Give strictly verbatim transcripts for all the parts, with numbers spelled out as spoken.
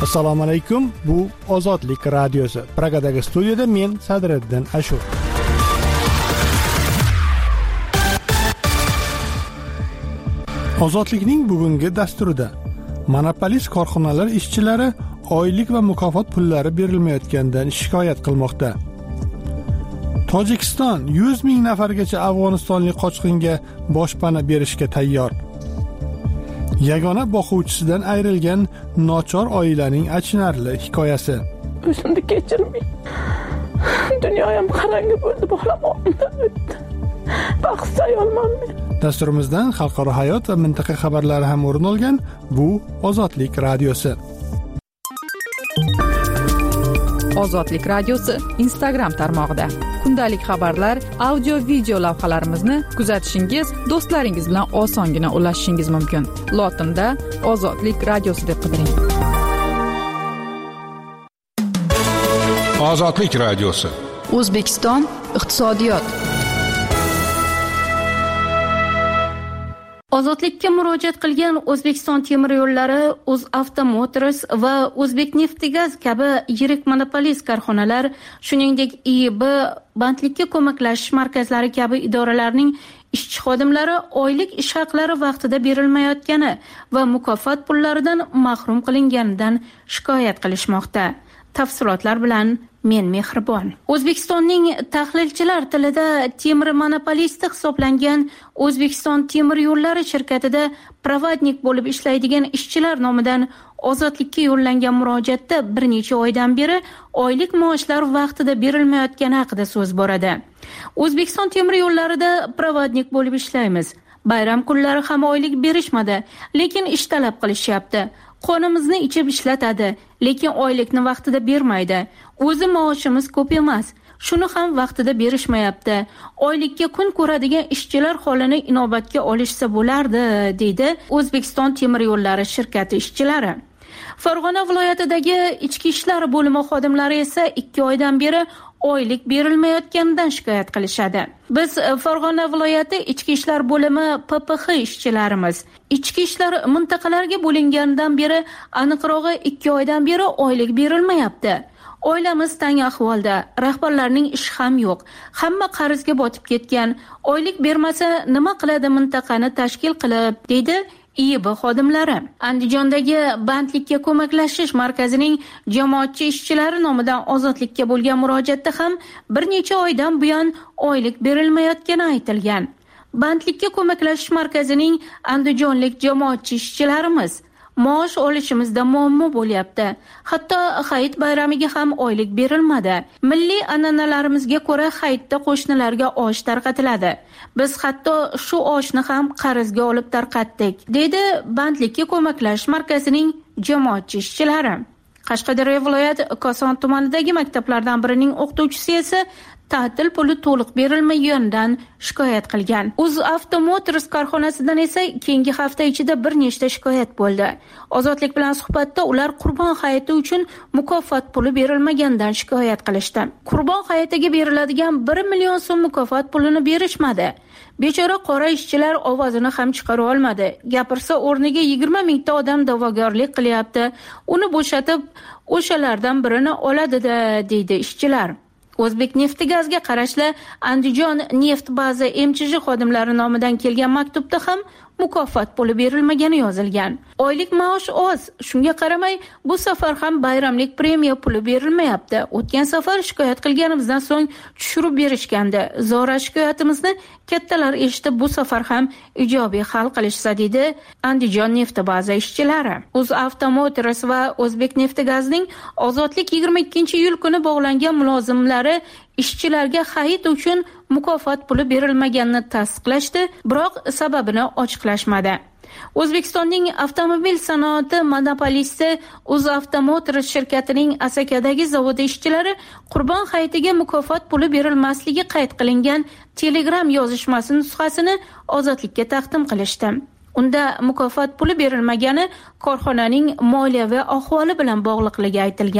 Assalomu alaykum. Bu Ozodlik radiosi. Pragadagi studiyada men Sadriddin Ashur. Ozodlikning bugungi dasturida monopolist korxonalar ishchilari oylik va mukofot pullari berilmayotganidan shikoyat qilmoqda. Tojikiston yuz ming nafargacha afg'onistonlik qochqinga boshpana berishga tayyor. Yagona boquvchisidan ayrilgan nochor oilaning achinarli hikoyasi. O'zimni kechirmay. Dunyoyam qarangi bo'ldi, bolam o'tdi. Baxtsiz ayolman men. Dasturimizdan xalqaro hayot va mintaqa xabarlari ham o'rin olgan. Bu Ozodlik radiosi. Ozodlik radiosi Instagram tarmog'ida kundalik xabarlar, audio video lavhalarimizni kuzatishingiz, do'stlaringiz bilan osongina ulashishingiz mumkin. Lotinda Ozodlik radiosi deb qidiring. Ozodlik radiosi. O'zbekiston iqtisodiyot. Ozodlikka murojaat qilgan O'zbekiston temir yo'llari, UzAvto Motors va O'zbekneftgaz kabi yirik monopolist korxonalar, shuningdek I I B, bandlikka ko'maklashish markazlari kabi idoralarning ishchi xodimlari oylik ish haqlari vaqtida berilmayotgani va mukofot pullaridan mahrum qilinganidan shikoyat qilishmoqda. Tafsilotlar bilan men Mehribon. O'zbekistonning tahlilchilar tilida temir monopolisti hisoblangan O'zbekiston temir yo'llari shirkatida provodnik bo'lib ishlaydigan ishchilar nomidan Ozodlikka yo'llangan murojaatda bir necha oydan beri oylik maoshlar vaqtida berilmayotgani haqida so'z boradi. O'zbekiston temir yo'llarida provodnik bo'lib ishlaymiz. Bayram kunlari ham oylik berishmadi, lekin ish talab qilishyapti. Qonimizni ichib ishlatadi, lekin oylikni vaqtida bermaydi. O'zi maoshimiz ko'p emas. Shuni ham vaqtida berishmayapti. Oylikka kun ko'radigan ishchilar holini inobatga olishsa bo'lardi, deydi O'zbekiston temir yo'llari shirkati ishchilari. Farg'ona viloyatidagi ichki ishlar bo'limi xodimlari esa ikki oydan beri oylik berilmayotganidan shikoyat qilishadi. Biz Farg'ona viloyati ichki ishlar bo'limi P P X ishchilarimiz. Ichki ishlar mintaqalarga bo'lingandan beri, aniqrog'i ikki oydan beri oylik berilmayapti. Oilamiz tang ahvolda, rahbarlarning ishi ham yo'q. Hamma qarzga botib ketgan. Oylik bermasa nima qiladi mintaqani tashkil qilib, deydi I I B xodimlari. Andijondagi bandlikka ko'maklashish markazining jamoatchi ishchilari nomidan Ozodlikka bo'lgan murojaatda ham bir necha oydan buyon oylik berilmayotgani aytilgan. Bandlikka ko'maklashish markazining andijonlik jamoatchi ishchilarimiz maosh olishimizda muammo bo'lyapti. Hatto hayit bayramiga ham oylik berilmadi. Milliy an'analarimizga ko'ra hayitda qo'shnilarga osh tarqatiladi. Biz hatto shu oshni ham qarzga olib tarqatdik, deydi bandlikka ko'maklashish markazining jamoatchi ishchilari. Qashqadaryo viloyat Koson tumanidagi maktablardan birining o'qituvchisi esa ta'til puli to'liq berilmaganidan shikoyat qilgan. UzAvto Motors korxonasidan esa keyingi hafta ichida bir nechta shikoyat bo'ldi. Ozodlik bilan suhbatda ular Qurbon hayiti uchun mukofot puli berilmaganidan shikoyat qilishdi. Qurbon hayitiga beriladigan bir million so'm mukofot pulini berishmadi. Bechora qora ishchilar ovozini ham chiqara olmadi. Gapirsa o'rniga yigirma mingta odam da'vogarlik qilyapti. Uni bo'shatib, o'shalardan birini oladi-da, deydi ishchilar. O'zbekneftgazga qarashli Andijon neft baza M Ch J xodimlari nomidan kelgan maktubda ham mukofot puli berilmagani yozilgan. Oylik maosh oz, shunga qaramay bu safar ham bayramlik premiya puli berilmayapti. O'tgan safar shikoyat qilganimizdan so'ng tushirib berishgandi. Zora shikoyatimizni kattalar eshitib bu safar ham ijobiy hal qilishsa, dedi Andijon neft baza ishchilari. UzAvto Motors va O'zbekneftgazning Ozodlik yigirma ikkinchi iyul kuni bog'langan mulozimlari ishchilarga hayit uchun mukofot puli berilmaganini tasdiqlashdi, biroq sababini ochiqlashmadi. O'zbekistonning avtomobil sanoati monopolisti UzAvto Motors shirkatining Asakadagi zavodi ishchilari Qurbon hayitiga mukofot puli berilmasligi qayd qilingan Telegram yozishmasi nusxasini Ozodlikka taqdim qilishdi. Unda mukofot puli berilmagani korxonaning moliyaviy ahvoli bilan bog'liqligi aytilgan.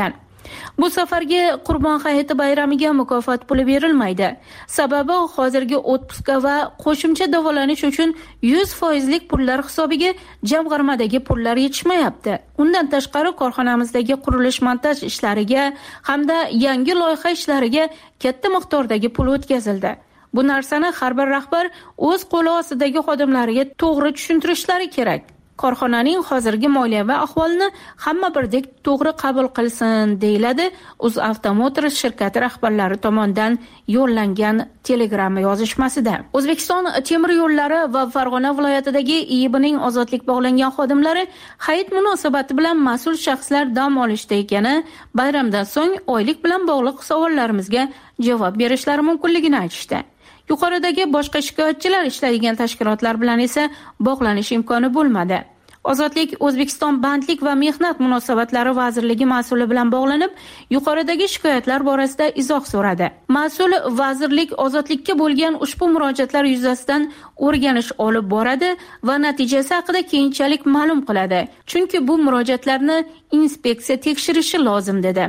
Bu safargi Qurbon hayiti bayramiga mukofot puli berilmaydi. Sababi hozirgi otpuska va qo'shimcha davolanish uchun yuz foizlik pullar hisobiga jamg'armadagi pullar yetishmayapti. Undan tashqari korxonamizdagi qurilish-montaj ishlariga hamda yangi loyiha ishlariga katta miqdordagi pul o'tkazildi. Bu narsani har bir rahbar o'z qo'li ostidagi xodimlariga to'g'ri tushuntirishlari kerak. Korxonaning hozirgi moliyaviy ahvolini hamma birdek to'g'ri qabul qilsin, deyiladi UzAvto Motors shirkati rahbarlari tomonidan yo'llangan Telegram yozishmasida. O'zbekiston temir yo'llari va Farg'ona viloyatidagi I I Bning ozodlik bog'langan xodimlari hayit munosabati bilan mas'ul shaxslar dam olishda ekani, bayramdan so'ng oylik bilan bog'liq savollarimizga javob berishlari mumkinligini aytishdi. Yuqoridagi boshqa shikoyatchilar ishlaydigan tashkilotlar bilan esa bog'lanish imkoni bo'lmadi. Ozodlik O'zbekiston bandlik va mehnat munosabatlari vazirligi mas'uli bilan bog'lanib, yuqoridagi shikoyatlar borasida izoh so'radi. Mas'ul vazirlik ozodlikka bo'lgan ushbu murojaatlar yuzasidan o'rganish olib boradi va natijasi haqida keyinchalik ma'lum qiladi. Chunki bu murojaatlarni inspeksiya tekshirishi lozim dedi.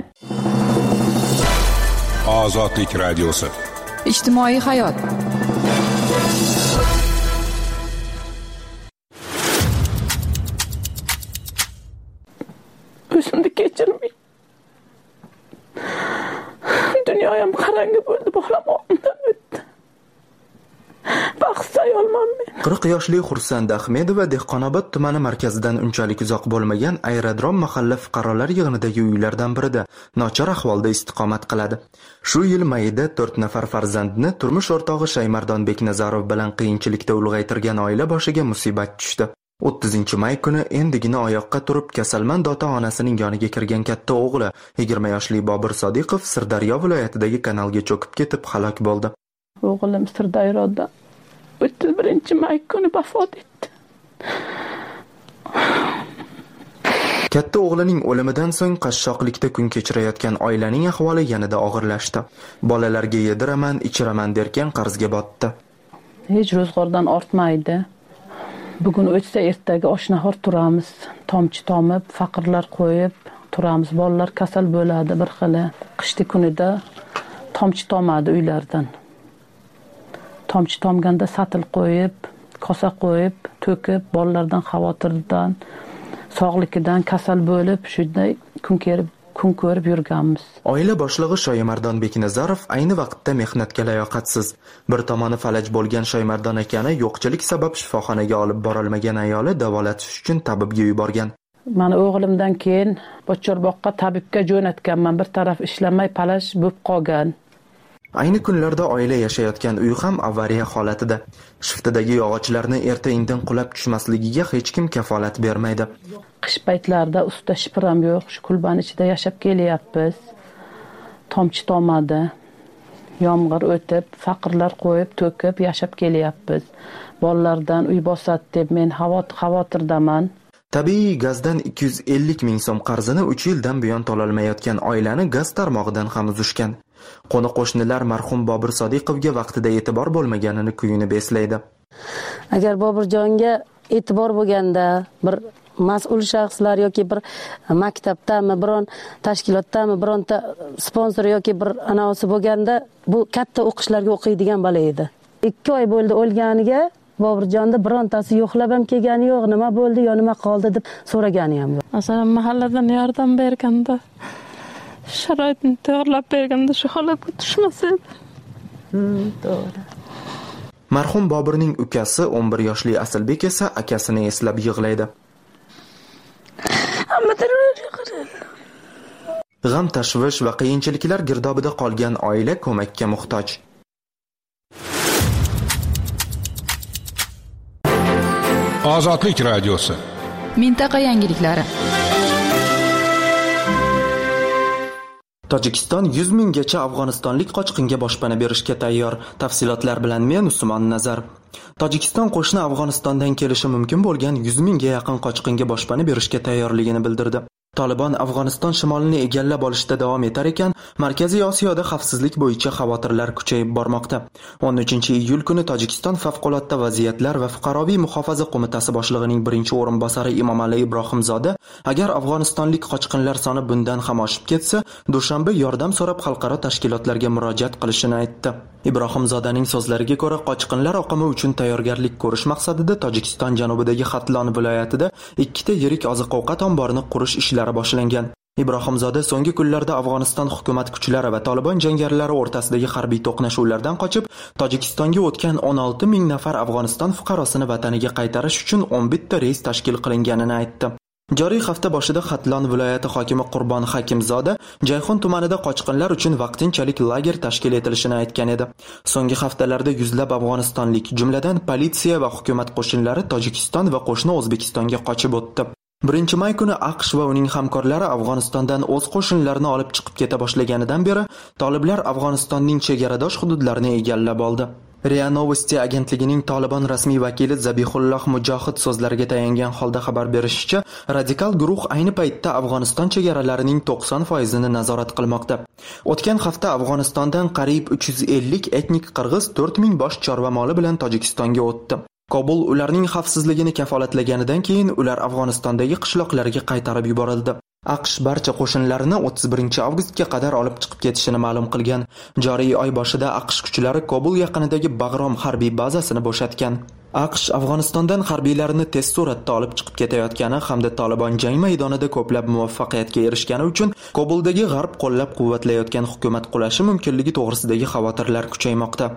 Ozodlik radiosi. Ijtimoiy hayot. O'zimni kechirmay. Dunyoyam qarangi bo'ldi, bolam oldimdan o'tdi. Baxtsay olmayman. qirq yoshli Xursand Ahmedova Dehqonobod tumani markazidan unchalik uzoq bo'lmagan Aerodrom mahalla fuqarolar yig'inidagi uylardan birida nochor ahvolda istiqomat qiladi. Shu yil mayida to'rt nafar farzandni turmush o'rtog'i Shaymardon Beknazarov bilan qiyinchilikda ulg'aytirgan oila boshiga musibat tushdi. o'ttizinchi may kuni endigina oyoqqa turib kasalmand ota-onasining yoniga kirgan katta o'g'li yigirma yoshli Bobur Sodiqov Sirdaryo viloyatidagi kanalga cho'kib ketib halok bo'ldi. O'g'lim Sirdaryoda o'ttiz birinchi may kuni vafot etdi. Katta o'g'lining o'limidan so'ng qashshoqlikda kun kechirayotgan oilaning ahvoli yanada og'irlashdi. Bolalarga yediraman, ichiraman derkan qarzga botdi. Hech ro'zg'ordan ortmaydi. Bugun o'tsa ertaga osh-nahor turamiz, tomchi tomib, faqirlar qo'yib turamiz. Bolalar kasal bo'ladi bir xili. Qishdi kunida tomchi tomadi uylardan. Tomchi tomganda satil qo'yib, kosa qo'yib, to'kib, bolalardan xavotirdan, sog'ligidan kasal bo'lib, shunday kun kerib, kun ko'rib yurganmiz. Oila boshlig'i Shoymardon Beknazarov ayni vaqtda mehnatga layoqatsiz. Bir tomoni falaj bo'lgan Shoymardon akani yo'qchilik sabab shifoxonaga olib borolmagan ayoli davolatish uchun tabibga yuborgan. Mana o'g'limdan keyin Bochorboqqa tabibga jo'natganman. Bir taraf ishlamay falaj bo'lib qolgan. Ayni kunlarda oila yashayotgan uy ham avariya holatida. Shiftidagi yog'ochlarni erta-indin qulab tushmasligiga hech kim kafolat bermaydi. Qish paytlarida ustida shipram yo'q, shu kulban ichida yashab kelyapmiz. Tomchi tomadi. Yomg'ir o'tib, faqirlar qo'yib, to'kib yashab kelyapmiz. Bolalardan uy bosadi deb men xavotirdaman. Tabiiy gazdan ikki yuz ellik ming so'm qarzini uch yildan buyon to'lolmayotgan oilani gaz tarmog'idan ham uzishgan. Qo'ni-qo'shnilar marhum Bobur Sodiqovga vaqtida e'tibor bo'lmaganini kuyunib eslaydi. Agar Boburjonga e'tibor bo'lganda, bir mas'ul shaxslar yoki bir maktabdami, biron tashkilotdami, bironta sponsor yoki bir anavsi bo'lganda, bu katta o'qishlarga o'qiydigan bola edi. ikki oy bo'ldi o'lganiga, Boburjonni birontasi yo'qlab ham kelgani yo'q, nima bo'ldi, yo nima qoldi deb so'ragani ham yo'q. Masalan, mahalladan yordam berganda, sharoitni tayyorlab berganda shu holatga tushmasa edi. Hmm, to'g'ri. Marhum Boburning ukasi o'n bir yoshli Asilbek esa akasini eslab yig'laydi. G'am, tashvish va qiyinchiliklar girdobida qolgan oila ko'makka muhtoj. Ozodlik radiosi. Mintaqa yangiliklari. Tojikiston yuz minggacha afg'onistonlik qochqinga boshpana berishga tayyor. Tafsilotlar bilan men Usmon Nazar. Tojikiston qo'shni Afg'onistondan kelishi mumkin bo'lgan yuz mingga yaqin qochqinga boshpana berishga tayyorligini bildirdi. Taliban Afg'oniston shimolini egallab olishda davom etar ekan, Markaziy Osiyoda xavfsizlik bo'yicha xavotirlar kuchayib bormoqda. o'n uchinchi iyul kuni Tojikiston favqulodda vaziyatlar va fuqaroviy muhofaza qo'mitasi boshlig'ining birinchi o'rinbosari Emomali Ibrohimzoda agar afg'onistonlik qochqinlar soni bundan ham oshib ketsa, dushanba yordam so'rab xalqaro tashkilotlarga murojaat qilishini aytdi. Ibrohimzodaning so'zlariga ko'ra, qochqinlar oqimi uchun tayyorgarlik ko'rish maqsadida Tojikiston janubidagi Xatlon viloyatida ikkita yirik oziq-ovqat omborini qurish ishlari boshlangan. Ibrohimzoda so'nggi kunlarda Afg'oniston hukumat kuchlari va Taliban jangarilari o'rtasidagi harbiy to'qnashuvlardan qochib, Tojikistonga o'tgan o'n olti ming nafar Afg'oniston fuqarosini vataniga qaytarish uchun o'n bitta reys tashkil qilinganini aytdi. Joriy hafta boshida Xatlon viloyati hokimi Qurbon Hakimzoda Jayxon tumanida qochqinlar uchun vaqtinchalik lager tashkil etilishini aytgan edi. So'nggi haftalarda yuzlab afg'onistonlik, jumladan politsiya va hukumat qo'shinlari Tojikiston va qo'shni O'zbekistonga qochib o'tdi. birinchi may kuni AQSh va uning hamkorlari Afg'onistondan o'z qo'shinlarini olib chiqib keta boshlaganidan beri toliblar Afg'onistonning chegaradosh hududlarini egallab oldi. RIA Novosti agentligining Taliban rasmiy vakili Zabihulloh Mujohid so'zlariga tayangan holda xabar berishicha, radikal guruh ayni paytda Afg'oniston chegaralarining to'qson foizini nazorat qilmoqda. O'tgan hafta Afg'onistondan qariyb uch yuz ellik etnik qirg'iz to'rt ming bosh chorva moli bilan Tojikistonga o'tdi. Kobul ularning xavfsizligini kafolatlaganidan keyin ular Afg'onistondagi qishloqlarga qaytarib yuborildi. AQSh barcha qo'shinlarini o'ttiz birinchi avgustga qadar olib chiqib ketishini ma'lum qilgan. Joriy oy boshida AQSh kuchlari Kobul yaqinidagi Bag'rom harbiy bazasini bo'shatgan. AQSh Afg'onistondan harbiylarini tez suratda olib chiqib ketayotgani hamda Taliban jang maydonida ko'plab muvaffaqiyatga erishgani uchun Kobuldagi g'arb qo'llab-quvvatlayotgan hukumat qulashi mumkinligi to'g'risidagi xavotirlar kuchaymoqda.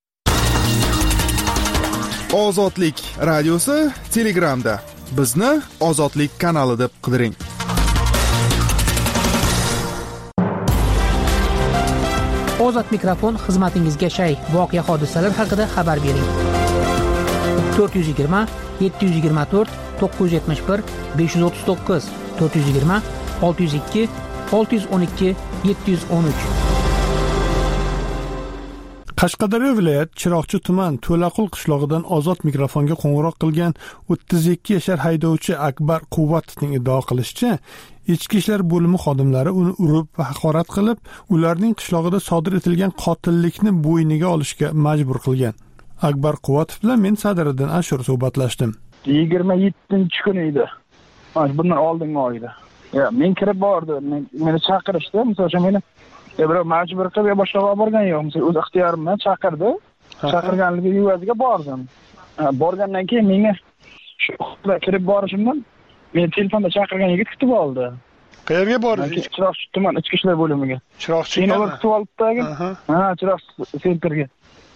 Ozodlik radiosi Telegramda. Bizni Ozodlik kanali deb qidiring. Ozod mikrofon xizmatingizga shay. Voqea hodisalar haqida xabar bering. to'rt yuz yigirma yetti yuz yigirma to'rt to'qqiz yuz yetmish bir besh yuz o'ttiz to'qqiz to'rt yuz yigirma olti yuz ikki olti yuz o'n ikki yetti yuz o'n uch. Qashqadaryo viloyat Chiroqchi tuman To'laqul qishlog'idan Ozod mikrofonga qo'ng'iroq qilgan o'ttiz ikki yashar haydovchi Akbar Quvvatovning iddao qilishicha, Ichki ishlar bo'limi xodimlari uni urib va haqorat qilib, ularning qishlog'ida sodir etilgan qotillikni bo'yniga olishga majbur qilgan. Akbar Quvvatov bilan men Sadiriddin Ashur suhbatlashdim. yigirma yettinchi kun edi. Mana bundan oldingi oyda. Ya, men kirib bordim. Meni chaqirishdi. Masalan, meni bir majbur qilib boshqa borgan yo'q. Masalan, o'z ixtiyorim bilan chaqirdi. Chaqirganligi yuvaziga bordim. Borgandan keyin menga shu kirib borishimdan men telefonda chaqirgan yigit kutib oldi. Qayerga bordingiz? Chiroqchi tuman ichki ishlar bo'limiga. Chiroqchi. Meni olib kutib oldi. Ha, Chiroqchi sentrga.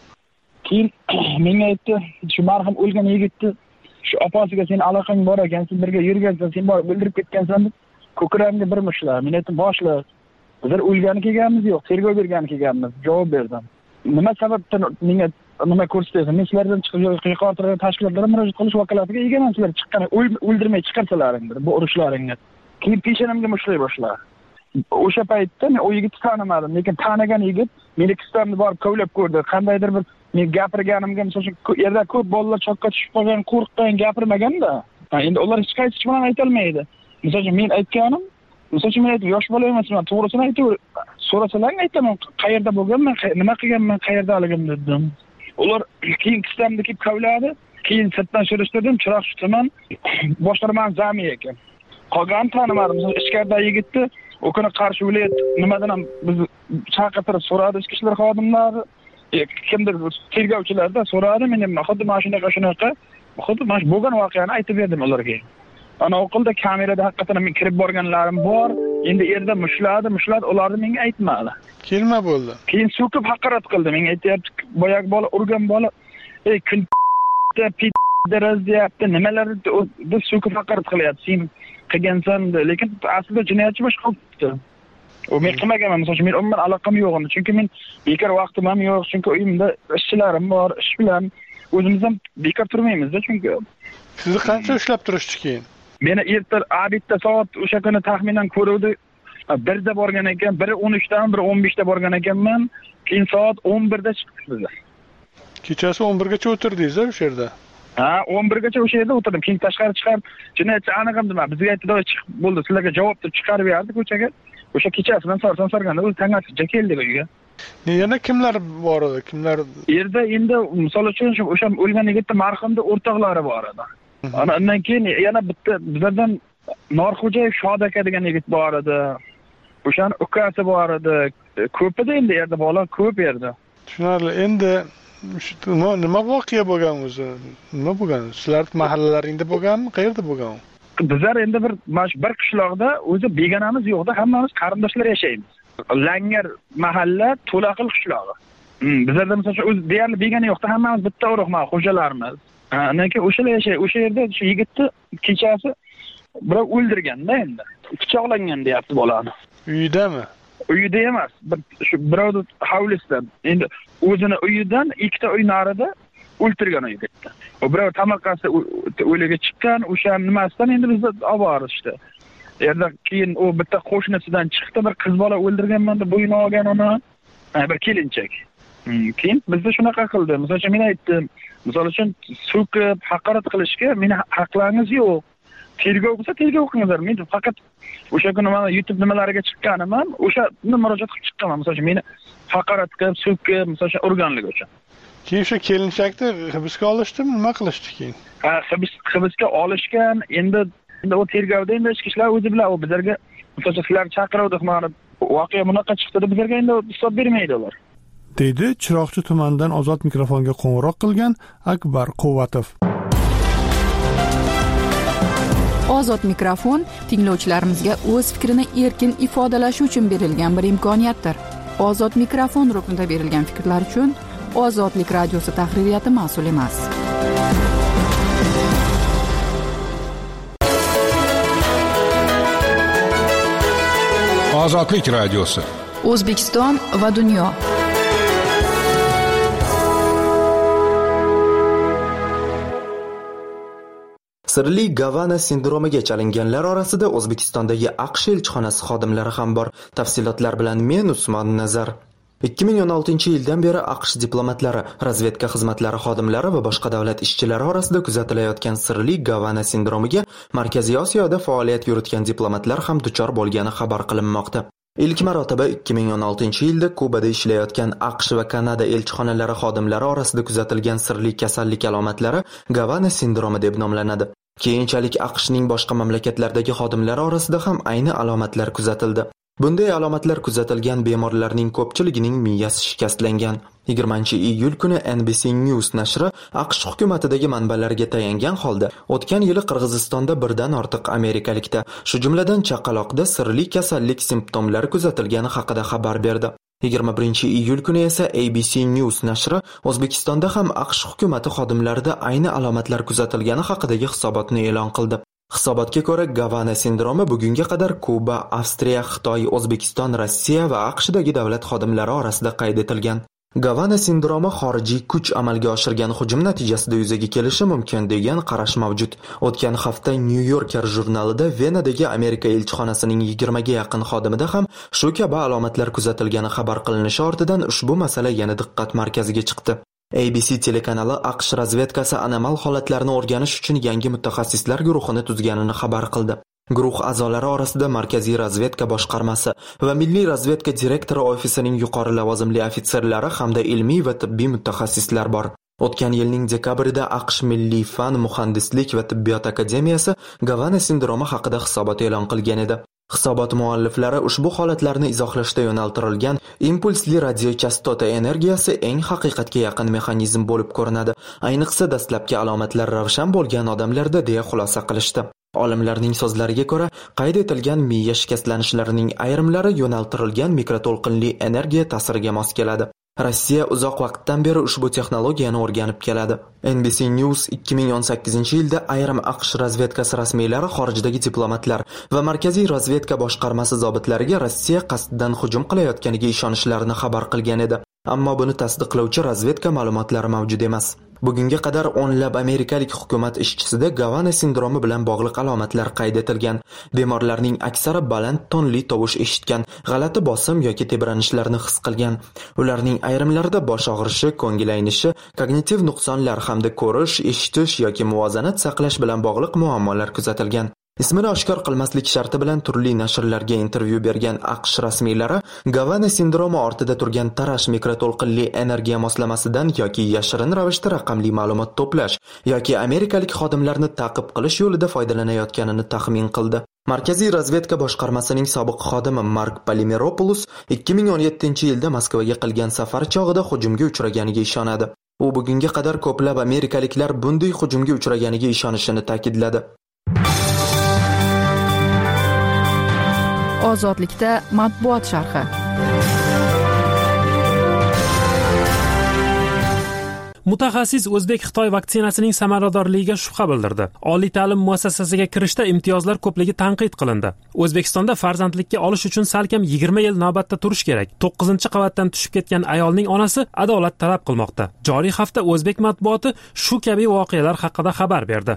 Keyin menga aytdi, shu marhum o'lgan yigitni shu opasiga sen aloqang bor ekan, sen birga yurgansan, sen borib bildirib ketgansan deb ko'kramga bir mushlar. Men aytdim, boshla. Biz o'lgani kelganmiz yo'q, tergov bergani kelganmiz. Javob berdim. Nima sababdan menga nima ko'rsatasiz? Men sizlardan chiqib yuqori tashkilotlarga murojaat qilish vakolatiga egaman. Sizlar chiqqan o'ldirmay chiqarsalaringdir bu urushlaringni. Keyin peshonamga mushlay boshladi. O'sha paytda men u yigitni tanimadim, lekin tanigan yigit meni kistamni borib kovlab ko'rdi. Qandaydir bir men gapirganimga, masalan, yerda ko'p bolalar choqqa tushib qolgan, qo'rqdan gapirmaganda, endi ular hech qaysi hech bilan ayta olmaydi. Masalan, men aytganim, masalan, men aytdim, yosh bola emasman, to'g'risini aytib, so'rasalar aytaman, qayerda bo'lganman, nima qilganman, qayerdaligim dedim. Ular keyin kistamni kelib kovladi. Keyin sirtdan so'rashtirdim, Chiroqchi tuman boshqarma zami ekan. Qolgan tanimadim, ichkarida yigitni o kuni Qarshi viloyat nimadan ham biz chaqirtirib so'radi ichki ishlar xodimlari, kimdir tergovchilardan so'radi, men ham xuddi mana shunaqa shunaqa, xuddi mana bo'lgan voqeani aytib berdim ularga. Ana o'qilda kamerada haqiqatan men kirib borganlarim bor. Endi yerda mushladi, mushladi, ularni menga aytmadi. Kelma bo'ldi. Keyin so'kib haqorat qildi. Menga aytayapti, boyagi bola urgan bola, ey kun pit deraz deyapti, nimalarni biz so'kib haqorat qilyapti. Sen qilgansan, lekin aslida jinoyatchi boshqa qilibdi. U men qilmaganman, masalan, men umuman aloqam yo'q edi. Chunki men bekor vaqtim ham yo'q, chunki uyimda ishchilarim bor, ish bilan o'zimiz ham bekor turmaymiz-da, chunki. Sizni qancha ushlab turishdi keyin? Meni erta abitda soat o'sha kuni taxminan ko'ruvdi. birda borgan ekan, biri o'n uchdan, biri o'n beshda borgan ekanman. Keyin soat o'n birda chiqdik bizlar. Kechasi o'n birgacha o'tirdingiz-a o'sha yerda? Ha, o'n birgacha o'sha yerda o'tirdim. Keyin tashqari chiqib, jinoyatchi aniqim nima, bizga aytdi, chiqib bo'ldi, sizlarga javob deb chiqarib berdi ko'chaga. O'sha kechasi bilan sarson sarganda o'zi tangachcha keldi uyga. Yana kimlar bor edi? Kimlar? Yerda endi misol uchun o'sha o'lgan yigitning marhumning o'rtoqlari bor edi. Ana undan keyin yana bitta bizlardan Norxo'jayev Shod aka degan yigit bor edi. O'shaning ukasi bor edi. Ko'p edi endi yerda bola ko'p yerda. Tushunarli. Endi nima nima voqea bo'lgan o'zi? Nima bo'lgan? Sizlar mahallalaringda bo'lganmi? Qayerda bo'lgan? Bizlar endi bir bir qishloqda o'zi begonamiz yo'qda, hammamiz qarindoshlar yashaymiz. Langar mahalla To'laqil qishlog'i. Bizlarda masalan o'zi deyarli begona yo'qda, hammamiz bitta urug'ma xo'jalarimiz. Undan keyin o'shalar yashay, o'sha yerda shu yigitni kechasi birov o'ldirganda endi pichoqlangan deyapti bolani. Uyidami? Uyida emas, shu birovning hovlisida. Endi o'zini uyidan ikkita uy narida o'ltirgan u yigitni. O birov tomorqasi o'liga chiqqan, o'sha nimasidan endi bizni olib borishdi. Yerda keyin u bitta qo'shnisidan chiqdi, bir qiz bola o'ldirganman deb bo'yini olgan uni, bir kelinchak. Keyin bizda shunaqa qildi. Masalan, men aytdim, misol uchun so'kib, haqorat qilishga meni haqlaringiz yo'q. Tergov bo'lsa tergov qilinglar. Men faqat o'sha kuni mana YouTube nimalariga chiqqanim, o'shani murojaat qilib chiqqanman. Masalan, meni haqorat qilib, so'kib, masalan, urganligi uchun. Keyin o'sha kelinchakni hibsga olishdimi, nima qilishdi keyin? Ha, hibsga olishgan. Endi endi u tergovda endi ichki ishlar o'zi bilan u bizlarga masalan sizlar chaqiruvdik, mana voqea bunaqa chiqdi deb bizlarga endi hisob bermaydi ular. Deydi Chiroqchi tumanidan ozod mikrofonga qo'ng'iroq qilgan Akbar Quvvatov. Ozod mikrofon tinglovchilarimizga o'z fikrini erkin ifodalashi uchun berilgan bir imkoniyatdir. Ozod mikrofon ruknida berilgan fikrlar uchun Ozodlik radiosi tahririyati mas'ul emas. Ozodlik radiosi. O'zbekiston va dunyo. Sirli Gavana sindromiga chalinganlar orasida O'zbekistondagi AQSh elchixonasi xodimlari ham bor. Tafsilotlar bilan men Usmon Nazar. ikki ming o'n oltinchi yildan beri AQSh diplomatlari, razvedka xizmatlari xodimlari va boshqa davlat ishchilari orasida kuzatilayotgan sirli Gavana sindromiga Markaziy Osiyoda faoliyat yuritgan diplomatlar ham duchor bo'lgani xabar qilinmoqda. Ilk marotaba ikki ming o'n oltinchi yilda Kubada ishlayotgan AQSh va Kanada elchixonalari xodimlari orasida kuzatilgan sirli kasallik alomatlari Gavana sindromi deb nomlanadi. Keyinchalik AQShning boshqa mamlakatlardagi xodimlari orasida ham ayni alomatlar kuzatildi. Bunday alomatlar kuzatilgan bemorlarning ko'pchiligining miyasi shikastlangan. yigirmanchi iyul kuni N B C News nashri AQSh hukumatidagi manbalarga tayangan holda o'tgan yili Qirg'izistonda birdan ortiq amerikalikda, shu jumladan chaqaloqda sirli kasallik simptomlari kuzatilgani haqida xabar berdi. yigirma birinchi iyul kuni esa A B C News nashri O'zbekistonda ham AQSh hukumati xodimlarida ayni alomatlar kuzatilgani haqidagi hisobotni e'lon qildi. Hisobotga ko'ra, Gavana sindromi bugunga qadar Kuba, Avstriya, Xitoy, O'zbekiston, Rossiya va AQShdagi davlat xodimlari orasida qayd etilgan. Gavana sindromi xorijiy kuch amalga oshirgan hujum natijasida yuzaga kelishi mumkin degan qarash mavjud. O'tgan hafta New Yorker jurnalida Venadagi Amerika elchixonasining yigirmaga yaqin xodimida ham shu kabi alomatlar kuzatilgani xabar qilinishi ortidan ushbu masala yana diqqat markaziga chiqdi. A B C telekanali AQSh razvedkasi anomal holatlarni o'rganish uchun yangi mutaxassislar guruhini tuzganini xabar qildi. Guruh a'zolari orasida Markaziy razvedka boshqarmasi va Milliy razvedka direktori ofisining yuqori lavozimli ofitserlari hamda ilmiy va tibbiy mutaxassislar bor. O'tgan yilning dekabrida AQSh Milliy fan, muhandislik va tibbiyot akademiyasi Gavana sindromi haqida hisobot e'lon qilgan edi. Hisobot mualliflari ushbu holatlarni izohlashda yo'naltirilgan impulsli radiochastota energiyasi eng haqiqatga yaqin mexanizm bo'lib ko'rinadi. Ayniqsa dastlabki alomatlar ravshan bo'lgan odamlarda deya xulosa qilishdi. Olimlarning so'zlariga ko'ra, qayd etilgan miya shikastlanishlarining ayrimlari yo'naltirilgan mikroto'lqinli energiya ta'siriga mos keladi. Rossiya uzoq vaqtdan beri ushbu texnologiyani o'rganib keladi. N B C News ikki ming o'n sakkizinchi yilda ayrim AQSh razvedkasi rasmiylari xorijdagi diplomatlar va Markaziy razvedka boshqarmasi zobitlariga Rossiya qasddan hujum qilayotganiga ishonishlarini xabar qilgan edi. Ammo buni tasdiqlovchi razvedka ma'lumotlari mavjud emas. Bugunga qadar o'nlab amerikalik hukumat ishchisida Gavana sindromi bilan bog'liq alomatlar qayd etilgan. Bemorlarning aksari baland tonli tovush eshitgan, g'alati bosim yoki tebranishlarni his qilgan. Ularning ayrimlarida bosh og'rishi, ko'ngil aynishi, kognitiv nuqsonlar hamda ko'rish, eshitish yoki muvozanat saqlash bilan bog'liq muammolar kuzatilgan. Ismini oshkor qilmaslik sharti bilan turli nashrlarga intervyu bergan AQSh rasmiylari Gavana sindromi ortida turgan tarash mikroto'lqinli energiya moslamasidan yoki yashirin ravishda raqamli ma'lumot to'plash yoki amerikalik xodimlarni ta'qib qilish yo'lida foydalanayotganini taxmin qildi. Markaziy razvedka boshqarmasining sobiq xodimi Mark Polimeropoulos ikki ming o'n yettinchi yilda Moskvaga qilgan safar chog'ida hujumga uchraganiga ishonadi. U bugunga qadar ko'plab amerikaliklar bunday hujumga uchraganiga ishonishini ta'kidladi. Ozodlikda matbuot sharhi. Mutaxassis O'zbek-Xitoy vaksinasining samaradorligiga shubha bildirdi. Oliy ta'lim muassasasiga kirishda imtiyozlar ko'pligi tanqid qilindi. O'zbekistonda farzandlikka olish uchun salkam yigirma yil navbatda turish kerak. to'qqizinchi qavatdan tushib ketgan ayolning onasi adolat talab qilmoqda. Joriy hafta o'zbek matbuoti shu kabi voqealar haqida xabar berdi.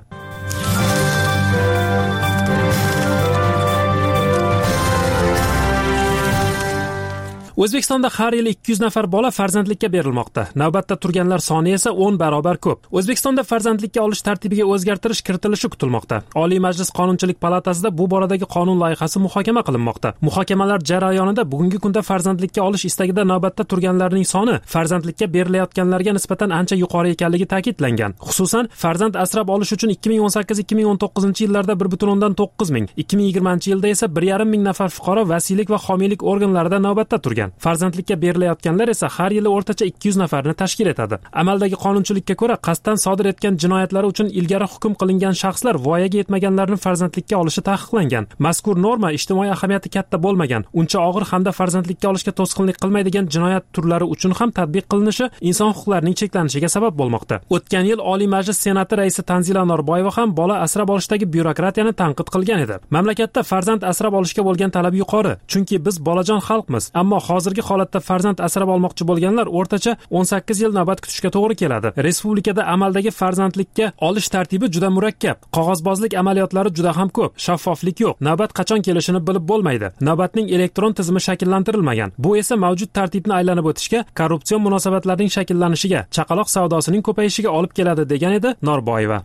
O'zbekistonda har yili ikki yuz nafar bola farzandlikka berilmoqda. Navbatda turganlar soni esa o'n barobar ko'p. O'zbekistonda farzandlikka olish tartibiga o'zgartirish kiritilishi kutilmoqda. Oliy Majlis Qonunchilik palatasida bu boradagi qonun loyihasi muhokama qilinmoqda. Muhokamalar jarayonida bugungi kunda farzandlikka olish istagida navbatda turganlarning soni farzandlikka berilayotganlarga nisbatan ancha yuqori ekanligi ta'kidlangan. Xususan, farzand asrab olish uchun ikki ming o'n sakkiz ikki ming o'n to'qqizinchi yillarda bir butun o'ndan to'qqiz ming, ikki ming yigirmanchi yilda esa bir yarim ming nafar fuqaro vasiylik va homiylik organlarida navbatda turgan. Farzandlikka berilayotganlar esa har yili o'rtacha ikki yuz nafarni tashkil etadi. Amaldagi qonunchilikka ko'ra, qasddan sodir etgan jinoyatlari uchun ilgari hukm qilingan shaxslar voyaga yetmaganlarni farzandlikka olishi taqiqlangan. Mazkur norma ijtimoiy ahamiyati katta bo'lmagan, uncha og'ir hamda farzandlikka olishga to'sqinlik qilmaydigan jinoyat turlari uchun ham tatbiq qilinishi inson huquqlarining cheklanishiga sabab bo'lmoqda. O'tgan yil Oliy Majlis Senati raisi Tanzila Norboyeva ham bola asrab olishdagi byurokratiyani tanqid qilgan edi. Mamlakatda farzand asrab olishga bo'lgan talab yuqori, chunki biz bolajon xalqmiz, ammo hozirgi holatda farzand asrab olmoqchi bo'lganlar o'rtacha o'n sakkiz yil navbat kutishga to'g'ri keladi. Respublikada amaldagi farzandlikka olish tartibi juda murakkab. Qog'ozbozlik amaliyotlari juda ham ko'p, shaffoflik yo'q. Navbat qachon kelishini bilib bo'lmaydi. Navbatning elektron tizimi shakllantirilmagan. Bu esa mavjud tartibni aylanib o'tishga, korrupsion munosabatlarning shakllanishiga, chaqaloq savdosining ko'payishiga olib keladi, degan edi Norboyeva.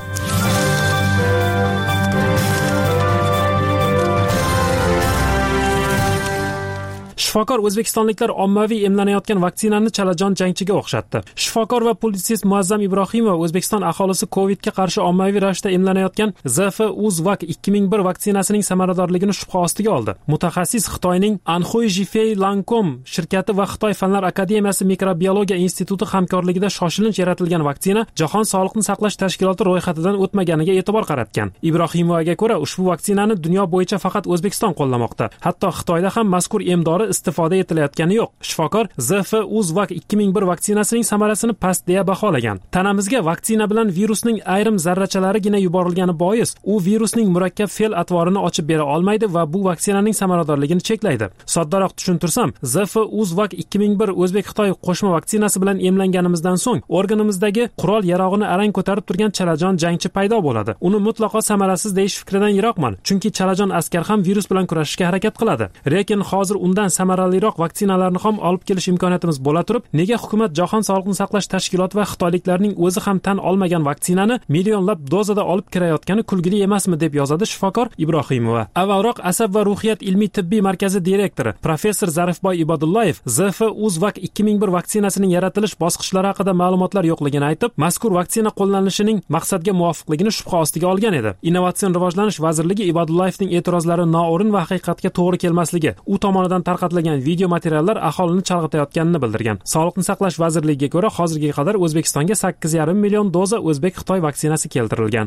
Shifokor o'zbekistonliklar ommaviy emlanayotgan vaksinani chalajon jangchiga o'xshatdi. Shifokor va publitsist Muazzam Ibrohimov O'zbekiston aholisi Covidga qarshi ommaviy ravishda emlanayotgan Z F Uzvak ikki ming bir vaksinasining samaradorligini shubha ostiga oldi. Mutaxassis Xitoyning Anhui Jifei Lancome shirkati va Xitoy Fanlar akademiyasi mikrobiologiya instituti hamkorligida shoshilinch yaratilgan vaksina Jahon Sog'liqni saqlash tashkiloti ro'yxatidan o'tmaganiga e'tibor qaratgan. Ibrohimovga ko'ra, ushbu vaksinani dunyo bo'yicha faqat O'zbekiston qo'llamoqda. Hatto Xitoyda ham mazkur emdori istifoda etilayotgani yo'q. Shifokor Z F Uzvak ikki ming bir vaksinasining samarasini past deya baholagan. Tanamizga vaksina bilan virusning ayrim zarrachalarigina yuborilgani bois, u virusning murakkab fe'l atvorini ochib bera olmaydi va bu vaksinaning samaradorligini cheklaydi. Soddaroq tushuntirsam, Z F Uzvak ikki ming bir O'zbek-Xitoy qo'shma vaksinasi bilan emlanganimizdan so'ng organimizdagi qurol yarog'ini arang ko'tarib turgan chalajon jangchi paydo bo'ladi. Uni mutlaqo samarasiz deyish fikridan yiroqman, chunki chalajon askar ham virus bilan kurashishga harakat qiladi. Lekin hozir undan samaraliroq vaksinalarni ham olib kelish imkoniyatimiz bo'la turib, nega hukumat Jahon Sog'liqni saqlash tashkiloti va xitoyliklarning o'zi ham tan olmagan vaksinani millionlab dozada olib kirayotgani kulgili emasmi, deb yozadi shifokor Ibrohimova. Avvalroq Asab va ruhiyat ilmiy tibbiy markazi direktori professor Zarifboy Ibodullayev Z F Uzvak ikki ming bir vaksinasining yaratilish bosqichlari haqida ma'lumotlar yo'qligini aytib, mazkur vaksina qo'llanishining maqsadga muvofiqligini shubha ostiga olgan edi. Innovatsion rivojlanish vazirligi Ibodullayevning e'tirozlari noo'rin va haqiqatga to'g'ri kelmasligi, u tomonidan tarqatilgan video materiallar aholini chalg'itayotganini bildirgan. Sog'liqni saqlash vazirligiga ko'ra, hozirga qadar O'zbekistonga sakkiz yarim million doza O'zbek-Xitoy vaksinasi keltirilgan.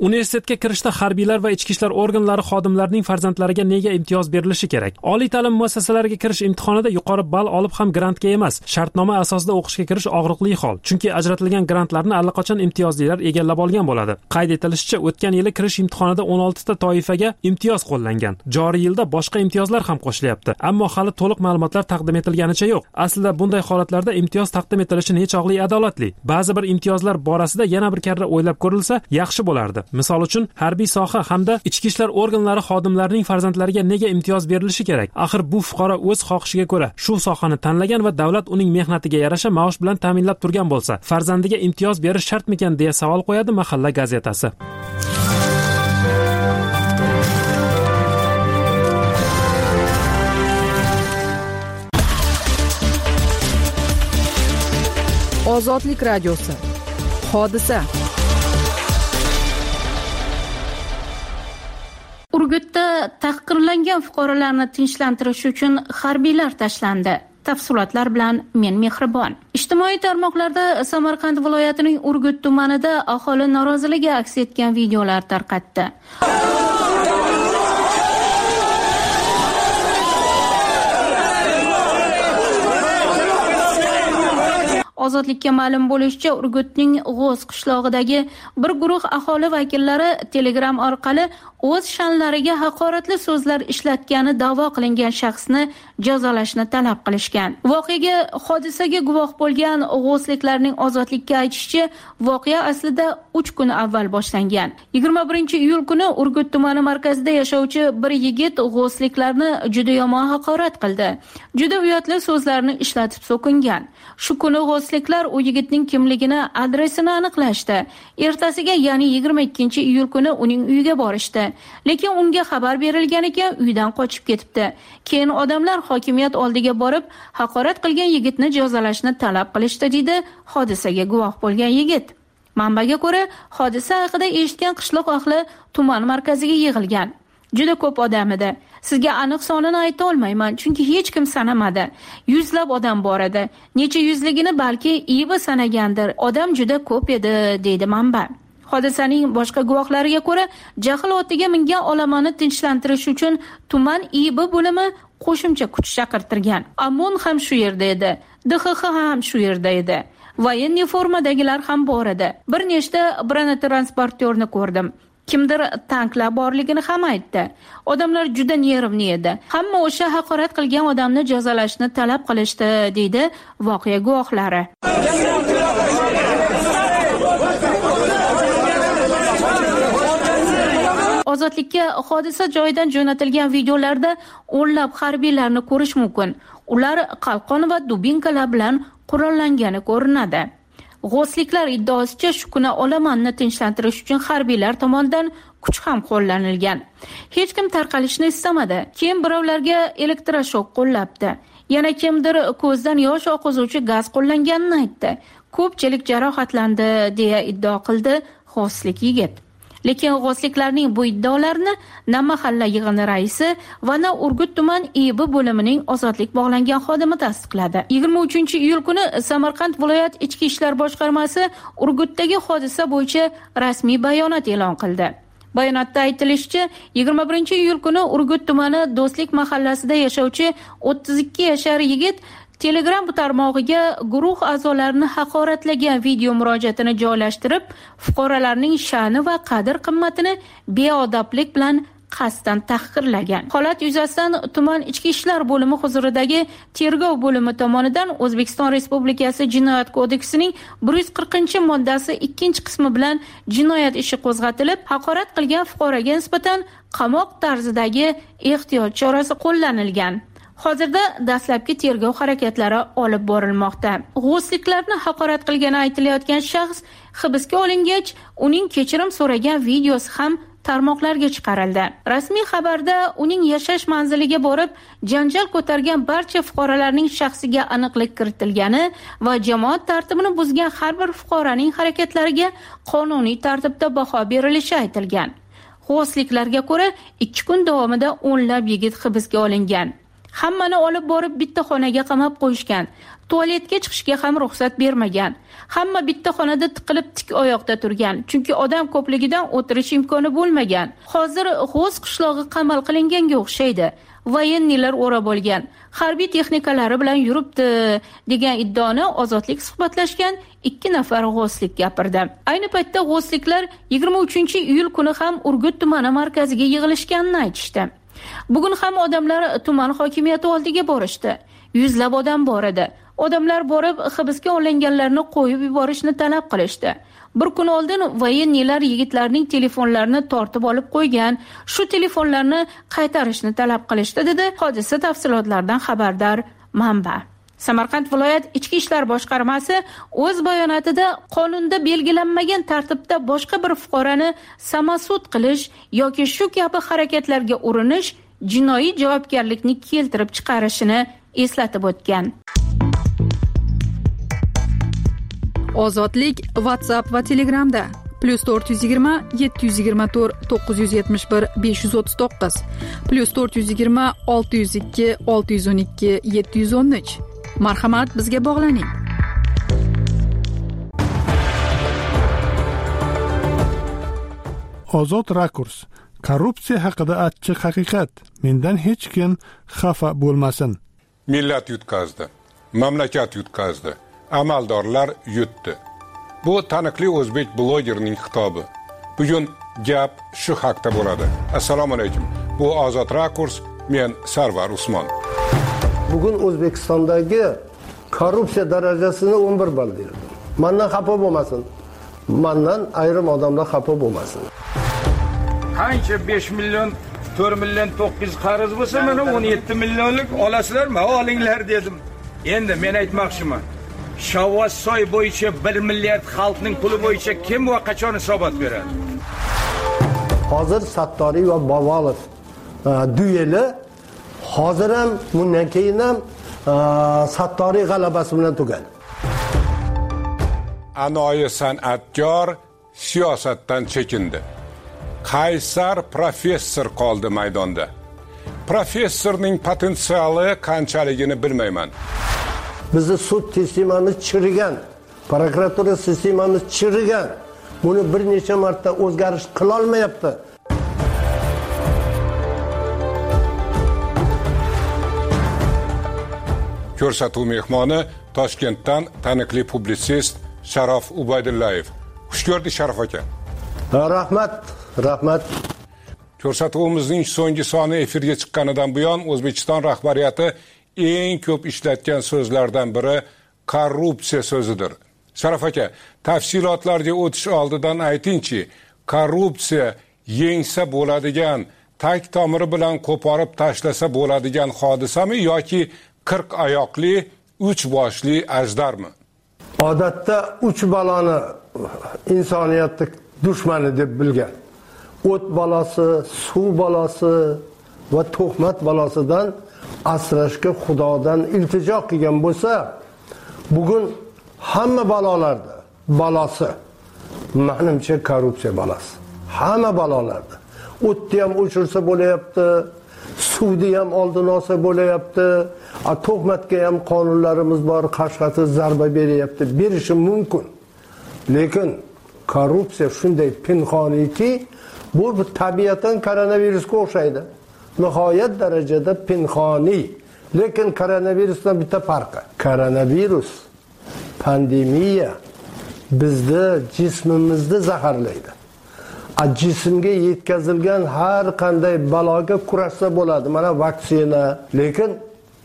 Universitetga kirishda harbiylar va ichki ishlar organlari xodimlarining farzandlariga nega imtiyoz berilishi kerak? Oliy ta'lim muassasalariga kirish imtihonida yuqori ball olib ham grantga emas, shartnoma asosida o'qishga kirish og'riqli hol. Chunki ajratilgan grantlarni allaqachon imtiyozlilar egallab olgan bo'ladi. Qayd etilishicha, o'tgan yili kirish imtihonida o'n olti ta toifaga imtiyoz qo'llangan. Joriy yilda boshqa imtiyozlar ham qo'shilyapti, ammo hali to'liq ma'lumotlar taqdim etilganicha yo'q. Aslida bunday holatlarda imtiyoz taqdim etilishi nechog'li adolatli. Ba'zi bir imtiyozlar borasida yana bir karra o'ylab ko'rilsa yaxshi bo'lardi. Misol uchun, harbiy soha hamda ichki ishlar organlari xodimlarining farzandlariga nega imtiyoz berilishi kerak? Axir bu fuqaro o'z xohishiga ko'ra shu sohani tanlagan va davlat uning mehnatiga yarasha maosh bilan ta'minlab turgan bo'lsa, farzandiga imtiyoz berish shartmikan deya savol qo'yadi Mahalla gazetasi. Ozodlik radiosi. Hodisa. Urgutda tahqirlangan fuqarolarni tinchlantirish uchun harbiylar tashlandi. Tafsilotlar bilan men Mehribon. Ijtimoiy tarmoqlarda Samarqand viloyatining Urgut tumanida aholi noroziligi aks etgan videolar tarqatdi. Ozodlikka ma'lum bo'lishicha, Urgutning G'o'z qishlog'idagi bir guruh aholi vakillari Telegram orqali o'z sha'nlariga haqoratli so'zlar ishlatgani da'vo qilingan shaxsni jazolashni talab qilishgan. Voqeaga hodisaga guvoh bo'lgan g'o'zliklarning ozodlikka aytishicha, voqea aslida uch kun avval boshlangan. yigirma birinchi iyul kuni Urgut tumani markazida yashovchi bir yigit g'o'zliklarni juda yomon haqorat qildi. Juda uyatli so'zlarni ishlatib so'kingan. Shu kuni g'o'zliklar u yigitning kimligini, adresini aniqlashdi. Ertasiga, ya'ni yigirma ikkinchi iyul kuni uning uyiga borishdi. Lekin unga xabar berilgan ekan, uydan qochib ketibdi. Keyin odamlar hokimiyat oldiga borib, haqorat qilgan yigitni jazolashni talab qilishdi, dedi hodisaga guvoh bo'lgan yigit. Manbaga ko'ra, hodisa haqida eshitgan qishloq ahli tuman markaziga yig'ilgan. Juda ko'p odam edi. Sizga aniq sonini ayta olmayman, chunki hech kim sanamadi. Yuzlab odam bor edi. Necha yuzligini balki I B sanagandir. Odam juda ko'p edi, deydi manba. Hodisaning boshqa guvohlariga ko'ra, jahl otiga mingan olamani tinchlantirish uchun tuman I B bo'limi qo'shimcha kuch chaqirtirgan. Amon ham shu yerda edi. D X X ham shu yerda edi. Voyenniy formadagilar ham bor edi. Bir nechta bronetransportyorni ko'rdim. Kimdir tanklar borligini ham aytdi. Odamlar juda nervli edi. Hamma o'sha haqorat qilgan odamni jazolashni talab qilishdi, deydi voqea guvohlari. Ozodlikka hodisa joyidan jo'natilgan videolarda o'nlab harbiylarni ko'rish mumkin. Ular qalqon va dubinkalar bilan qurollangani ko'rinadi. G'o'sliklar iddaosicha shu kuni olamanni tinchlantirish uchun harbiylar tomonidan kuch ham qo'llanilgan. Hech kim tarqalishni istamadi. Keyin birovlarga elektroshok qo'llabdi. Yana kimdir ko'zdan yosh oqizuvchi gaz qo'llanganini aytdi. Ko'pchilik jarohatlandi, deya iddao qildi g'o'slik yigit. Lekin g'o'sliklarning bu iddaolarini na mahalla yig'ini raisi va na Urgut tuman I B bo'limining ozodlik bog'langan xodimi tasdiqladi. yigirma uchinchi iyul kuni Samarqand viloyat ichki ishlar boshqarmasi Urgutdagi hodisa bo'yicha rasmiy bayonot e'lon qildi. Bayonotda aytilishicha, yigirma birinchi iyul kuni Urgut tumani Do'stlik mahallasida yashovchi o'ttiz ikki yashar yigit Telegram tarmog'iga guruh a'zolarini haqoratlagan video murojaatini joylashtirib, fuqarolarning sha'ni va qadr-qimmatini beodoblik bilan qasddan tahqirlagan. Holat yuzasidan tuman ichki ishlar bo'limi huzuridagi tergov bo'limi tomonidan O'zbekiston Respublikasi Jinoyat kodeksining bir yuz qirqinchi moddasi ikkinchi qismi bilan jinoyat ishi qo'zg'atilib, haqorat qilgan fuqaroga nisbatan qamoq tarzidagi ehtiyot chorasi qo'llanilgan. Hozirda dastlabki tergov harakatlari olib borilmoqda. G'o'sliklarni haqorat qilgani aytilayotgan shaxs hibsga olingach, uning kechirim so'ragan videosi ham tarmoqlarga chiqarildi. Rasmiy xabarda uning yashash manziliga borib, janjal ko'targan barcha fuqarolarning shaxsiga aniqlik kiritilgani va jamoat tartibini buzgan har bir fuqaroning harakatlariga qonuniy tartibda baho berilishi aytilgan. G'o'sliklarga ko'ra, ikki kun davomida o'nlab yigit hibsga olingan. Hammani olib borib bitta xonaga qamab qo'yishgan. Tualetga chiqishga ham ruxsat bermagan. Hamma bitta xonada tiqilib tik oyoqda turgan, chunki odam ko'pligidan o'tirish imkoni bo'lmagan. Hozir G'oz qishlog'i qamal qilinganga o'xshaydi. Voyennilar o'rab olgan, harbiy texnikalari bilan yuribdi degan iddaoni Ozodlik suhbatlashgan ikki nafar g'ozlik gapirdi. Ayni paytda g'ozliklar yigirma uchinchi iyul kuni ham Urgut tumani markaziga yig'ilishganini aytishdi. Bugun ham odamlar tuman hokimiyati oldiga borishdi. Yuzlab odam bor edi. Odamlar borib hibsga olinganlarni qo'yib yuborishni talab qilishdi. Bir kun oldin voyennilar yigitlarning telefonlarini tortib olib qo'ygan, shu telefonlarni qaytarishni talab qilishdi, dedi hodisa tafsilotlaridan xabardor manba. Samarqand viloyat Ichki ishlar boshqarmasi o'z bayonotida qonunda belgilanmagan tartibda boshqa bir fuqaroni samasud qilish yoki shu kabi harakatlarga urinish jinoiy javobgarlikni keltirib chiqarishini eslatib o'tgan. Ozodlik WhatsApp va Telegramda plus to'rt yuz yigirma yetti yuz yigirma to'rt to'qqiz yuz yetmish bir besh yuz o'ttiz to'qqiz plus to'rt yuz yigirma olti yuz ikki olti yuz o'n ikki yetti yuz o'n uch. Marhamat, bizga bog'laning. Ozod rakurs. Korrupsiya haqida achchiq haqiqat. Mendan hech kim xafa bo'lmasin. Millat yutqazdi. Mamlakat yutqazdi. Amaldorlar yutdi. Bu taniqli o'zbek blogerning xitobi. Bugun gap shu haqda bo'ladi. Assalomu alaykum. Bu Ozod rakurs, men Sarvar Usmon. Bugun O'zbekistondagi korrupsiya darajasini o'n bir ball berdim. Mendan xafa bo'lmasin. Mendan ayrim odamlar xafa bo'lmasin. Qancha besh million, to'rt million to'qqiz yuz qarz bo'lsa, mana o'n yetti millionlik olasizlarmi? Olinglar dedim. Endi men aytmoqchiman. Shavvozsoy bo'yicha bir milliard xalqning puli bo'yicha kim va qachon hisobot beradi? Hozir Sattoriy va Bobolov dueli hozir ham, bundan keyin ham Sattoriy g'alabasi bilan tugadi. Anoyi san'atkor siyosatdan chekindi. Qaysar professor qoldi maydonda. Professorning potensiali qanchaligini bilmayman. Bizni sud sistemamiz chirigan, prokuratura sistemamiz chirigan. Buni bir necha marta o'zgarish qila olmayapti. Ko'rsatuv mehmoni Toshkentdan taniqli publitsist Sharof Ubaydullayev. Xush ko'rdik Sharof aka. Rahmat, rahmat. Ko'rsatuvimizning so'nggi soni efirga chiqqanidan buyon O'zbekiston rahbariyati eng ko'p ishlatgan so'zlardan biri korrupsiya so'zidir. Sharof aka, tafsilotlarga o'tish oldidan aytingchi, korrupsiya yengsa bo'ladigan, tag tomiri bilan qo'porib tashlasa bo'ladigan hodisami yoki qirq oyoqli, uch boshli ajdarmi? Odatda uch baloni insoniyatning dushmani deb bilgan. O't balasi, suv balasi va tuhmat balasidan asrashga Xudodan iltijo qilgan bo'lsa, bugun hamma balolarda balasi menimcha korrupsiya balasi. Hamma balolarda. O'tni ham o'chirsa bo'layapti, suvni ham oldin olsa bo'layapti, tuhmatga ham qonunlarimiz bor, qashqati zarba beryapti, berishi mumkin. Lekin korrupsiya shunday pinhoniki, bu tabiatan koronavirusga o'xshaydi. Nihoyat darajada pinhoniy. Lekin koronavirusdan bitta farqi. Koronavirus, pandemiya bizni jismimizni zaharlaydi. A jismga yetkazilgan har qanday baloga kurashsa bo'ladi. Mana vaksina. Lekin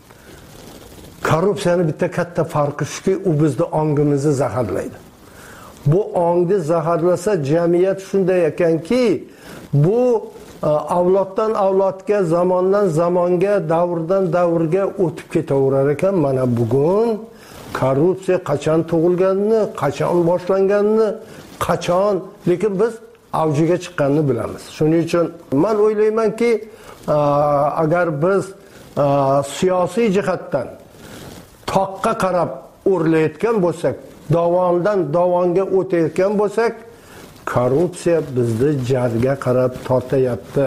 korrupsiyani bitta katta farqi shuki, u bizni ongimizni zaharlaydi. Bu ongni zaharlasa jamiyat shunday ekanki, bu avloddan avlodga, zamondan zamonga, davrdan davrga o'tib ketaverar ekan. Mana bugun korrupsiya qachon tug'ilganini, qachon boshlanganini, qachon, lekin biz avjiga chiqqanini bilamiz. Shuning uchun men o'ylaymanki, agar biz siyosiy jihatdan toqqa qarab o'rlayotgan bo'lsak, davondan davonga o'tayotgan bo'lsak, korrupsiya bizni jarga qarab tortayapti.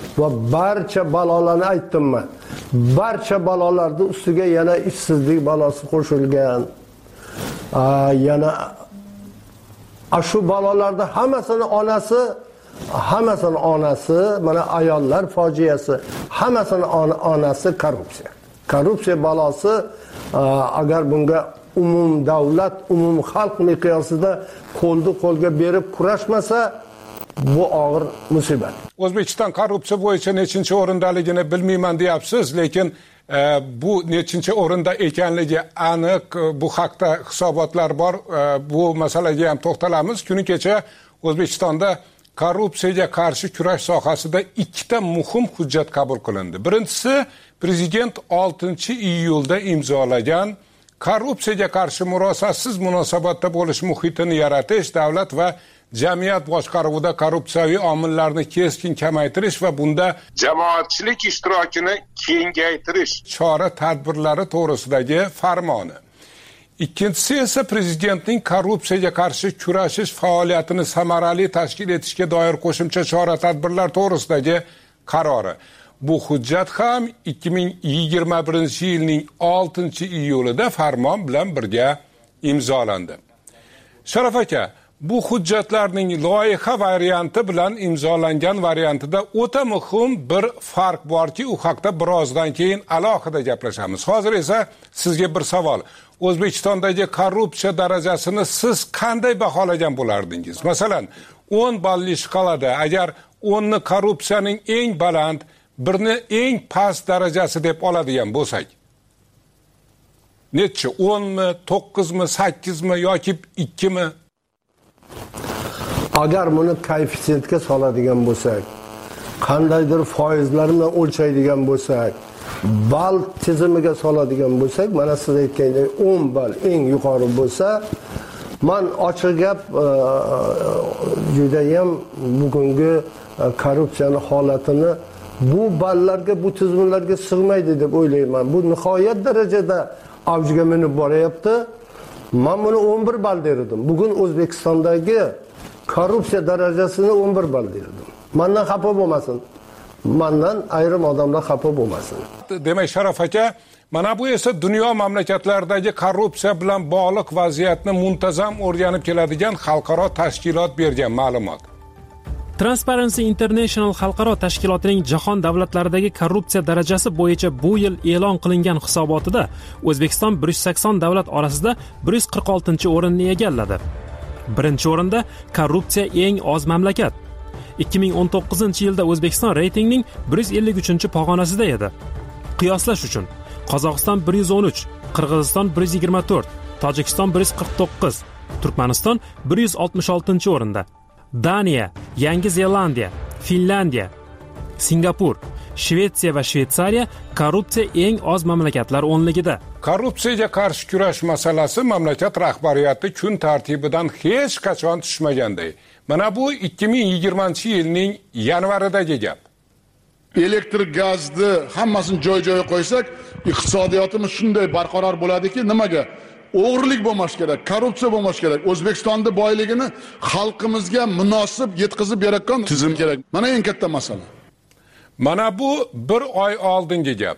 va barcha balolarni aytdim men. Barcha balolarning ustiga yana ishsizlik balosi qo'shilgan. Yana shu balolarda hammasini onasi, hammasini onasi, mana ayollar fojiasi, hammasini onasi korrupsiya. Korrupsiya balosi agar bunga umum davlat, umum xalq miqyosida qo'lni qo'lga berib kurashmasa, bu og'ir musibat. O'zbekiston korrupsiya bo'yicha nechinchi o'rindaligini bilmayman deyapsiz, lekin e, bu nechinchi o'rinda ekanligi aniq. Bu haqda hisobotlar bor. E, bu masalaga ham to'xtalamiz. Kuni kecha O'zbekistonda korrupsiyaga qarshi kurash sohasida ikkita muhim hujjat qabul qilindi. Birinchisi, prezident oltinchi iyulda imzolagan korrupsiyaga qarshi murosatsiz munosabatda bo'lish muhitini yaratish, davlat va jamiyat boshqaruvida korrupsiyaviy omillarni keskin kamaytirish va bunda jamoatchilik ishtirokini kengaytirish chora-tadbirlari to'g'risidagi farmoni. Ikkinchisi esa prezidentning korrupsiyaga qarshi kurashish faoliyatini samarali tashkil etishga doir qo'shimcha chora-tadbirlar to'g'risidagi qarori. Bu hujjat ham ikki ming yigirma birinchi yilning oltinchi iyulida farmon bilan birga imzolandi. Sharaf aka, bu hujjatlarning loyiha varianti bilan imzolangan variantida o'ta muhim bir farq borki, u haqda birozdan keyin alohida gaplashamiz. Hozir esa sizga bir savol. O'zbekistondagi korrupsiya darajasini siz qanday baholagan bo'lardingiz? Masalan, o'n balli shkalada agar o'nni korrupsiyaning eng baland, birni eng past darajasi deb oladigan bo'lsak, nechi? o'nmi, to'qqizmi, sakkizmi yoki ikkimi? Agar buni koeffitsiyentga soladigan bo'lsak, qandaydir foizlar bilan o'lchaydigan bo'lsak, bal tizimiga soladigan bo'lsak, mana siz aytgandek o'n bal eng yuqori bo'lsa, men ochiq gap juda ham bugungi korrupsiyaning holatini bu ballarga, bu tizimlarga sig'maydi deb o'ylayman. Bu nihoyat darajada avjiga minib boryapti. Men buni o'n bir bal derdim. Bugun O'zbekistondagi korrupsiya darajasini o'n bir bal derdim. Mendan xafa bo'lmasin. Mendan ayrim odamlar xafa bo'lmasin. Demak, Sharaf aka, mana bu esa dunyo mamlakatlaridagi korrupsiya bilan bog'liq vaziyatni muntazam o'rganib keladigan xalqaro tashkilot bergan ma'lumot. Transparency International xalqaro tashkilotining jahon davlatlaridagi korrupsiya darajasi bo'yicha bu yil e'lon qilingan hisobotida O'zbekiston bir yuz sakson davlat orasida bir yuz qirq oltinchi o'rinni egalladi. Birinchi o'rinda korrupsiya eng oz mamlakat. ikki ming o'n to'qqizinchi yilda O'zbekiston reytingning bir yuz ellik uchinchi pog'onasida edi. Qiyoslash uchun Qozog'iston bir yuz o'n uch, Qirg'iziston bir yuz yigirma to'rt, Tojikiston bir yuz qirq to'qqiz, Turkmaniston bir yuz oltmish oltinchi o'rinda. Daniya, Yangi Zelandiya, Finlandiya, Singapur, Shvetsiya va Shveysariya korrupsiya eng oz mamlakatlar o'nligida. Korrupsiyaga qarshi kurash masalasi mamlakat rahbariyati kun tartibidan hech qachon tushmaganday. Mana bu ikki ming yigirmanchi yilning yanvaridagi gap. Elektr gazni hammasini joy-joyiga qo'ysak, iqtisodiyotimiz shunday barqaror bo'ladiki, nimaga? O'g'rilik bo'lmash kerak, korrupsiya bo'lmash kerak. O'zbekistonning boyligini xalqimizga munosib yetkazib beradigan tizim kerak. Mana eng katta masala. Mana bu bir oy oldingi gap.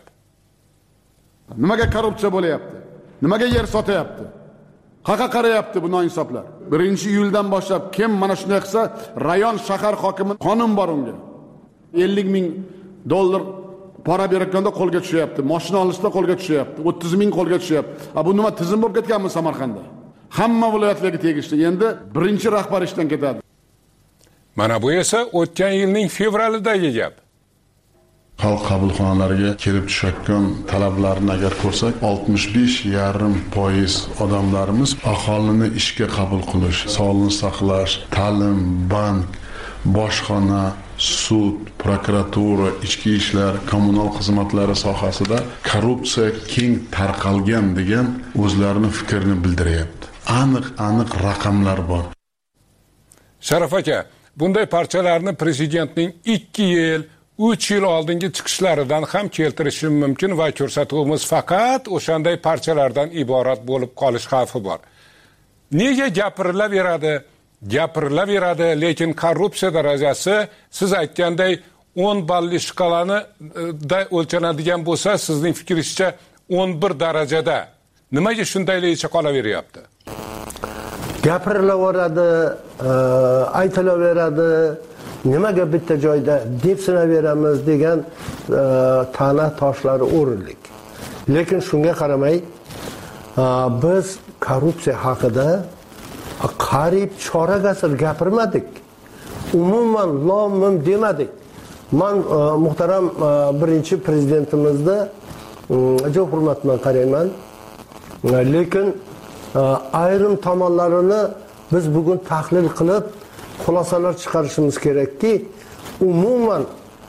Nimaga korrupsiya bo'layapti? Nimaga yer sotyapti? Qaqa qarayapti bu noinsoflar. birinchi iyuldan boshlab kim mana shunday qilsa, rayon shahar hokimi qonun bor unga. ellik ming dollar para berayotganda qo'lga tushyapti. Mashina olishda qo'lga tushyapti. o'ttiz ming qo'lga tushyapti. A bu nima tizim bo'lib ketganmi Samarqandda? Hamma viloyatlarga tegishli. Endi birinchi rahbar ishdan ketadi. Mana bu esa o'tgan yilning fevralidagi gap. Xalq qabulxonalariga kelib tushayotgan talablarni agar ko'rsak, oltmish besh yarim foiz odamlarimiz aholini ishga qabul qilish, sog'liqni saqlash, ta'lim, bank, bojxona, sud, prokuratura, ichki ishlar, kommunal xizmatlari sohasida korrupsiya keng tarqalgan degan o'zlarini fikrini bildiryapti. Aniq-aniq raqamlar bor. Sharaf aka, bunday parchalarni prezidentning ikki yil uch yil oldingi chiqishlaridan ham keltirishim mumkin va ko'rsatuvimiz faqat o'shanday parchalardan iborat bo'lib qolish xavfi bor. Nega gapirilaveradi? Gapirilaveradi, lekin korrupsiya darajasi siz aytganday o'n balli shkalani da o'lchanadigan bo'lsa, sizning fikringizcha o'n bir darajada nimaga shundayligicha qolaveryapti? Gapirilaveradi, aytilaveradi, nimaga bitta joyda depsinaveramiz degan ta'na toshlari o'rinli. Lekin shunga qaramay, biz korrupsiya haqida qariyb chorak asr gapirmadik. Umuman lom-mim demadik. Men muhtaram birinchi prezidentimizni juda hurmat bilan qarayman. Lekin ayrim tomonlarini biz bugun tahlil qilib xulosalar chiqarishimiz kerakki, umuman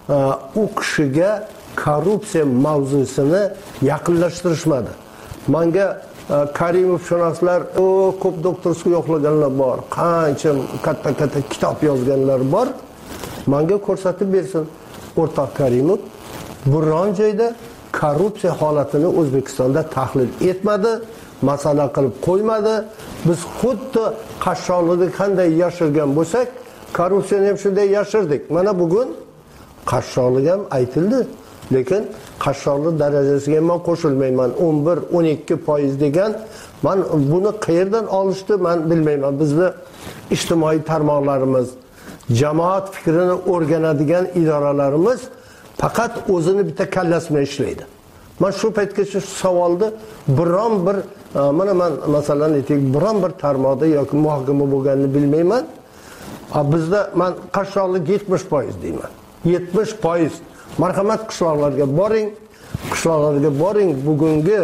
u kishiga korrupsiya mavzusini yaqinlashtirishmadi. Menga Karimovshunoslar, o ko'p doktorskiy yo'qlaganlar bor, qancha katta-katta kitob yozganlar bor. Menga ko'rsatib bersin o'rtoq Karimov biron joyda korrupsiya holatini O'zbekistonda tahlil etmadi, masala qilib qo'ymadi. Biz xuddi qashshoqlikni qanday yashirgan bo'lsak, korrupsiyani ham shunday yashirdik. Mana bugun qashshoqlik ham aytildi, lekin qashshoqlik darajasiga men qo'shilmayman. o'n bir o'n ikki foiz degan, men buni qayerdan olishdi, men bilmayman. Bizni ijtimoiy tarmoqlarimiz, jamoat fikrini o'rganadigan idoralarimiz faqat o'zini bitta kallasi bilan ishlaydi. Men shu paytgacha savolni biron bir mana men masalan aytaylik, biron bir tarmoqda yoki muhokama bo'lganini bilmayman. Bizda men qashshoqlik yetmish foiz deyman. yetmish foiz. Marhamat, qishloqlarga boring, qishloqlarga boring. Bugungi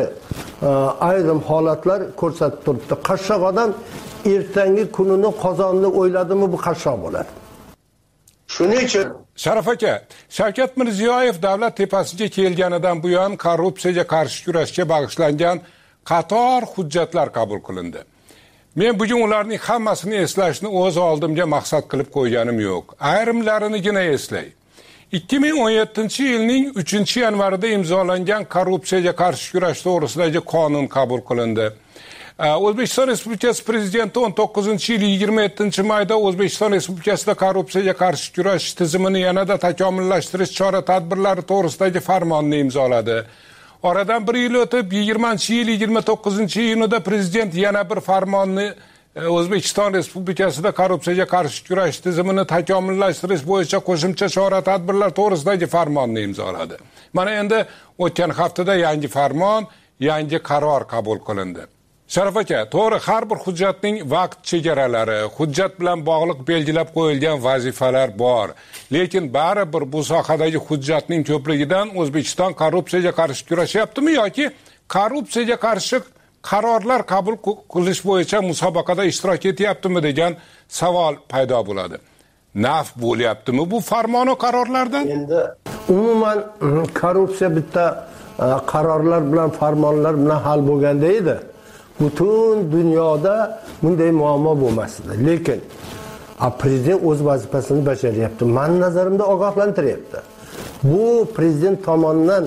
ayrim holatlar ko'rsatib turibdi. Qashshoq odam ertangi kunini qozonni o'yladimi, bu qashshoq bo'ladi. Shuning uchun Sharaf aka, Shavkat Mirziyoyev davlat tepasiga kelganidan buyon korrupsiyaga qarshi kurashga bag'ishlangan qator hujjatlar qabul qilindi. Men bugun ularning hammasini eslashni o'z oldimga maqsad qilib qo'yganim yo'q. Ayrimlarinigina eslay. ikki ming o'n yettinchi yilning uchinchi yanvarida imzolangan korrupsiyaga qarshi kurash to'g'risidagi qonun qabul qilindi. O'zbekiston Respublikasi Prezidenti o'n to'qqizinchi yil yigirma yettinchi mayda O'zbekiston Respublikasida korrupsiyaga qarshi kurash tizimini yanada takomillashtirish chora-tadbirlari to'g'risidagi farmonni imzoladi. Oradan bir yil o'tib, yigirmanchi yil yigirma to'qqizinchi iyunida Prezident yana bir farmonni O'zbekiston Respublikasida korrupsiyaga qarshi kurash tizimini takomillashtirish bo'yicha qo'shimcha chora-tadbirlar to'g'risidagi farmonni imzoladi. Mana endi o'tgan haftada yangi farmon, yangi qaror qabul qilindi. Sharaf aka, to'g'ri, har bir hujjatning vaqt chegaralari, hujjat bilan bog'liq belgilab qo'yilgan vazifalar bor. Lekin baribir bu sohadagi hujjatning ko'pligidan O'zbekiston korrupsiyaga qarshi kurashyaptimi yoki korrupsiyaga qarshi qarorlar qabul qilish bo'yicha musobaqada ishtirok etyaptimi degan savol paydo bo'ladi. Naf bo'lyaptimi bu farmon va qarorlardan? Endi umuman korrupsiya bitta qarorlar bilan, farmonlar bilan hal bo'lganda edi. Butun dunyoda bunday muammo bo'lmasdi. Lekin prezident o'z vazifasini bajaryapti. Men nazarimda ogohlantiryapti. Bu prezident tomonidan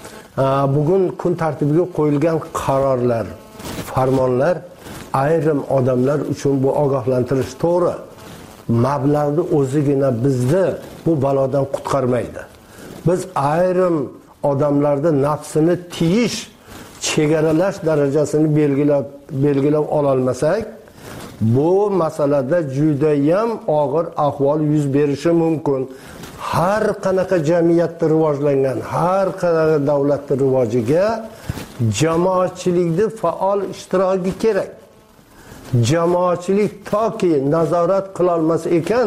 bugun kun tartibiga qo'yilgan qarorlar, farmonlar ayrim odamlar uchun bu ogohlantirish to'g'ri. Mablag'ni o'zigina bizni bu balodan qutqarmaydi. Biz ayrim odamlarda nafsini tiyish, chegaralash darajasini belgilab belgilab ola olmasak, bu masalada juda ham og'ir ahvol yuz berishi mumkin. Har qanaqa jamiyatda rivojlangan, har qanaqa davlatning rivojiga jamoatchilikning faol ishtiroki kerak. Jamoatchilik toki nazorat qila olmas ekan,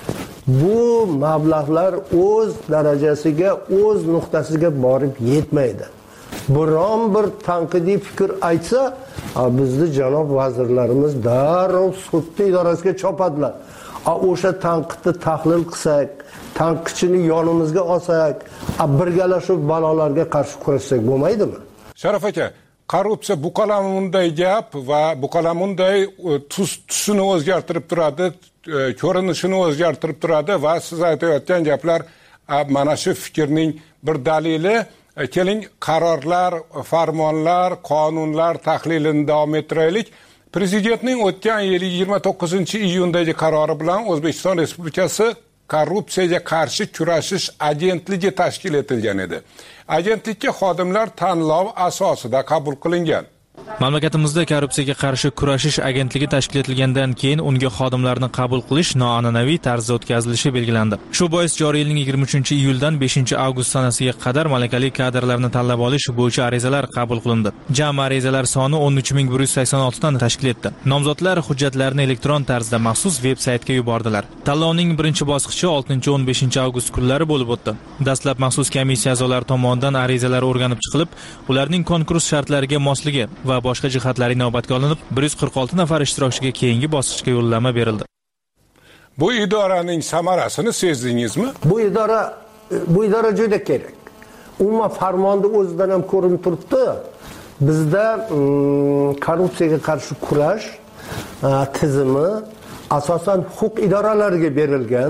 bu mablag'lar o'z darajasiga, o'z nuqtasiga borib yetmaydi. Biron bir tanqidiy fikr aytsa, bizni janob vazirlarimiz darrov sud idorasiga chopadilar. O'sha tanqidni tahlil qilsak, tanqidchini yonimizga olsak, birgalashib balolarga qarshi kurashsak bo'lmaydimi? Sharaf aka, korrupsiya bu qalamunday gap va bu qalamunday tus tusini o'zgartirib turadi, ko'rinishini o'zgartirib turadi va siz aytayotgan gaplar mana shu fikrning bir dalili. Keling, qarorlar, farmonlar, qonunlar tahlilini davom ettiraylik. Prezidentning o'tgan yil yigirma to'qqizinchi iyundagi qarori bilan O'zbekiston Respublikasi korrupsiyaga qarshi kurashish agentligi tashkil etilgan edi. Agentlikka xodimlar tanlov asosida qabul qilingan. Mamlakatimizda korrupsiyaga qarshi kurashish agentligi tashkil etilgandan keyin unga xodimlarni qabul qilish noan'anaviy tarzda o'tkazilishi belgilandi. Shu bois joriy yilning yigirma uchinchi iyuldan beshinchi avgust sanasiga qadar malakali kadrlarni tanlab olish bo'yicha arizalar qabul qilindi. Jami arizalar soni o'n uch ming bir yuz sakson olti tani tashkil etdi. Nomzodlar hujjatlarini elektron tarzda maxsus veb-saytga yubordilar. Tanlovning birinchi bosqichi oltinchi o'n beshinchi avgust kunlari bo'lib o'tdi. Dastlab maxsus komissiya a'zolari tomonidan arizalar o'rganib chiqilib, ularning konkurs shartlariga mosligi va boshqa jihatlari inobatga olinib, bir yuz qirq olti nafar ishtirokchiga keyingi bosqichga yo'llanma berildi. Bu idoraning samarasini sezdingizmi? Bu idora bu idora juda kerak. Umuman farmonda o'zidan ham ko'rinib turibdi. Bizda korrupsiyaga qarshi kurash tizimi asosan huquq idoralariga berilgan.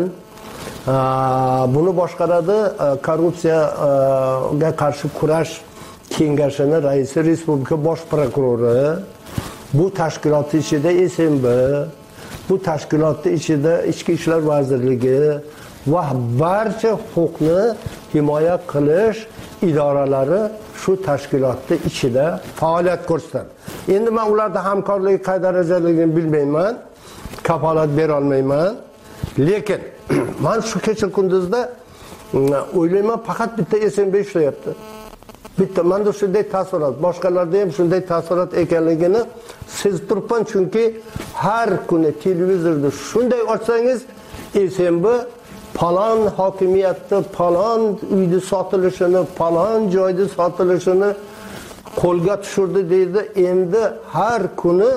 Buni boshqaradi korrupsiyaga qarshi kurash Kengashini raisi Respublika bosh prokurori, bu tashkilotning ichida S M B, bu tashkilotning ichida Ichki ishlar vazirligi va barcha huquqni himoya qilish idoralari shu tashkilotning ichida faoliyat ko'rsatadi. Endi men ularda hamkorlik qay darajaligini bilmayman, kafolat bera olmayman, lekin men shu kecha kunduzda o'ylayman faqat bitta S M B ishlayapti. Bitta menda shunday taassurot, boshqalarda ham shunday taassurot ekanligini sezib turibman, chunki har kuni televizorda shunday ochsangiz S M B falon hokimiyatda falon uyni sotilishini, falon joyda sotilishini qo'lga tushirdi deydi. Endi har kuni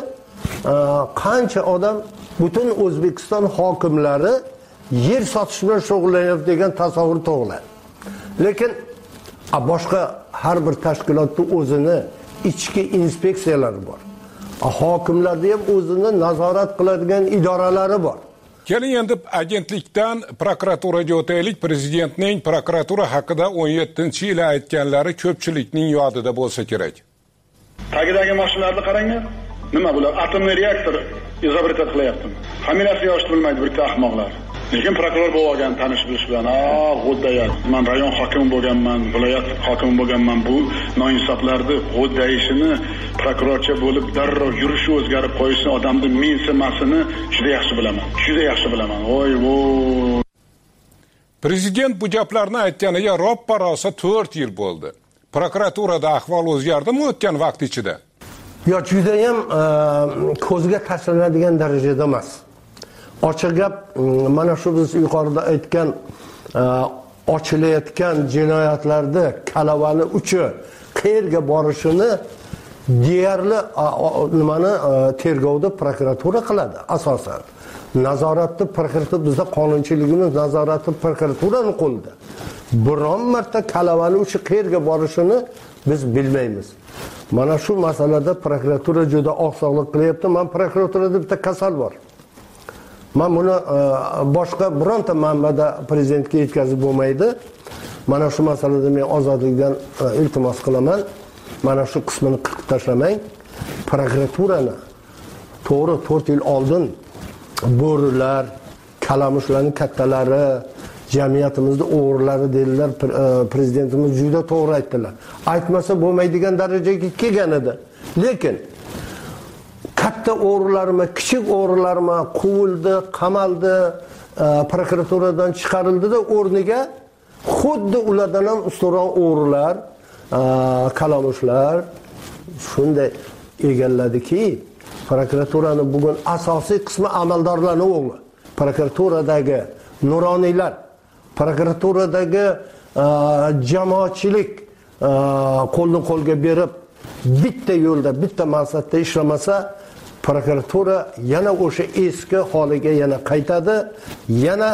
qancha odam butun O'zbekiston hokimlari yer sotish bilan shug'ullanyapti degan tasavvur tug'iladi. Lekin boshqa har bir tashkilotda o'zini ichki inspeksiyalari bor. Hokimlarda ham o'zini nazorat qiladigan idoralari bor. Keling endi agentlikdan prokuraturaga o'taylik. Prezidentning prokuratura haqida o'n yettinchi yil aytganlari ko'pchilikning yodida bo'lsa kerak. Tagidagi mashinalarni qaranglar. Nima bular? Atomli reaktor izobretat qilyaptimi? Familiyasi yoshni bilmaydi bitta ahmoqlar. Lekin prokuror bo'lgan tanish bilish bilan, "Ah, g'o'ddayat. Men rayon hokimi bo'lganman, viloyat hokimi bo'lganman. Bu noinsoflarni g'o'ddayishini, prokurorcha bo'lib darrov yurishi o'zgarib qo'yishni, odamning mensimasini juda yaxshi bilaman. Juda yaxshi bilaman. Voy, voy." Prezident bu gaplarni aytganiga roppa-rosa to'rt yil bo'ldi. Prokuraturada ahvol o'zgardimi o'tgan vaqt ichida? Yo, juda ham ko'zga tashlanadigan darajada emas. Ochiq gap, mana shu biz yuqorida aytgan ochilayotgan jinoyatlarda kalavani uchi qayerga borishini deyarli nimani tergovda prokuratura qiladi asosan. Nazoratni prokuratura, bizda qonunchiligimiz nazorati prokuraturaning qo'lida. Biron marta kalavani uchi qayerga borishini biz bilmaymiz. Mana shu masalada prokuratura juda oqsoqlik qilyapti. Men prokuraturada bitta kasal bor. Men buni boshqa bironta manbada prezidentga yetkazib bo'lmaydi. Mana shu masalada men ozodlikdan iltimos qilaman. Mana shu qismini qirqib tashlamang. Prokuraturani to'g'ri to'rt yil oldin bo'rilar, kalamushlarning kattalari, jamiyatimizda o'g'rilari dedilar, prezidentimiz juda to'g'ri aytdilar. Aytmasa bo'lmaydigan darajaga kelgan edi. Lekin katta o'g'rilarmi, kichik o'g'rilarmi quvildi, qamaldi, prokuraturadan chiqarildi-da, o'rniga xuddi ulardan ham ustunroq o'g'rilar, kalamushlar shunday egalladiki, prokuraturani bugun asosiy qismi amaldorlarning o'g'li. Prokuraturadagi nuroniylar, prokuraturadagi jamoatchilik qo'lni qo'lga berib bitta yo'lda, bitta maqsadda ishlamasa, prokuratura yana o'sha eski holiga yana qaytadi, yana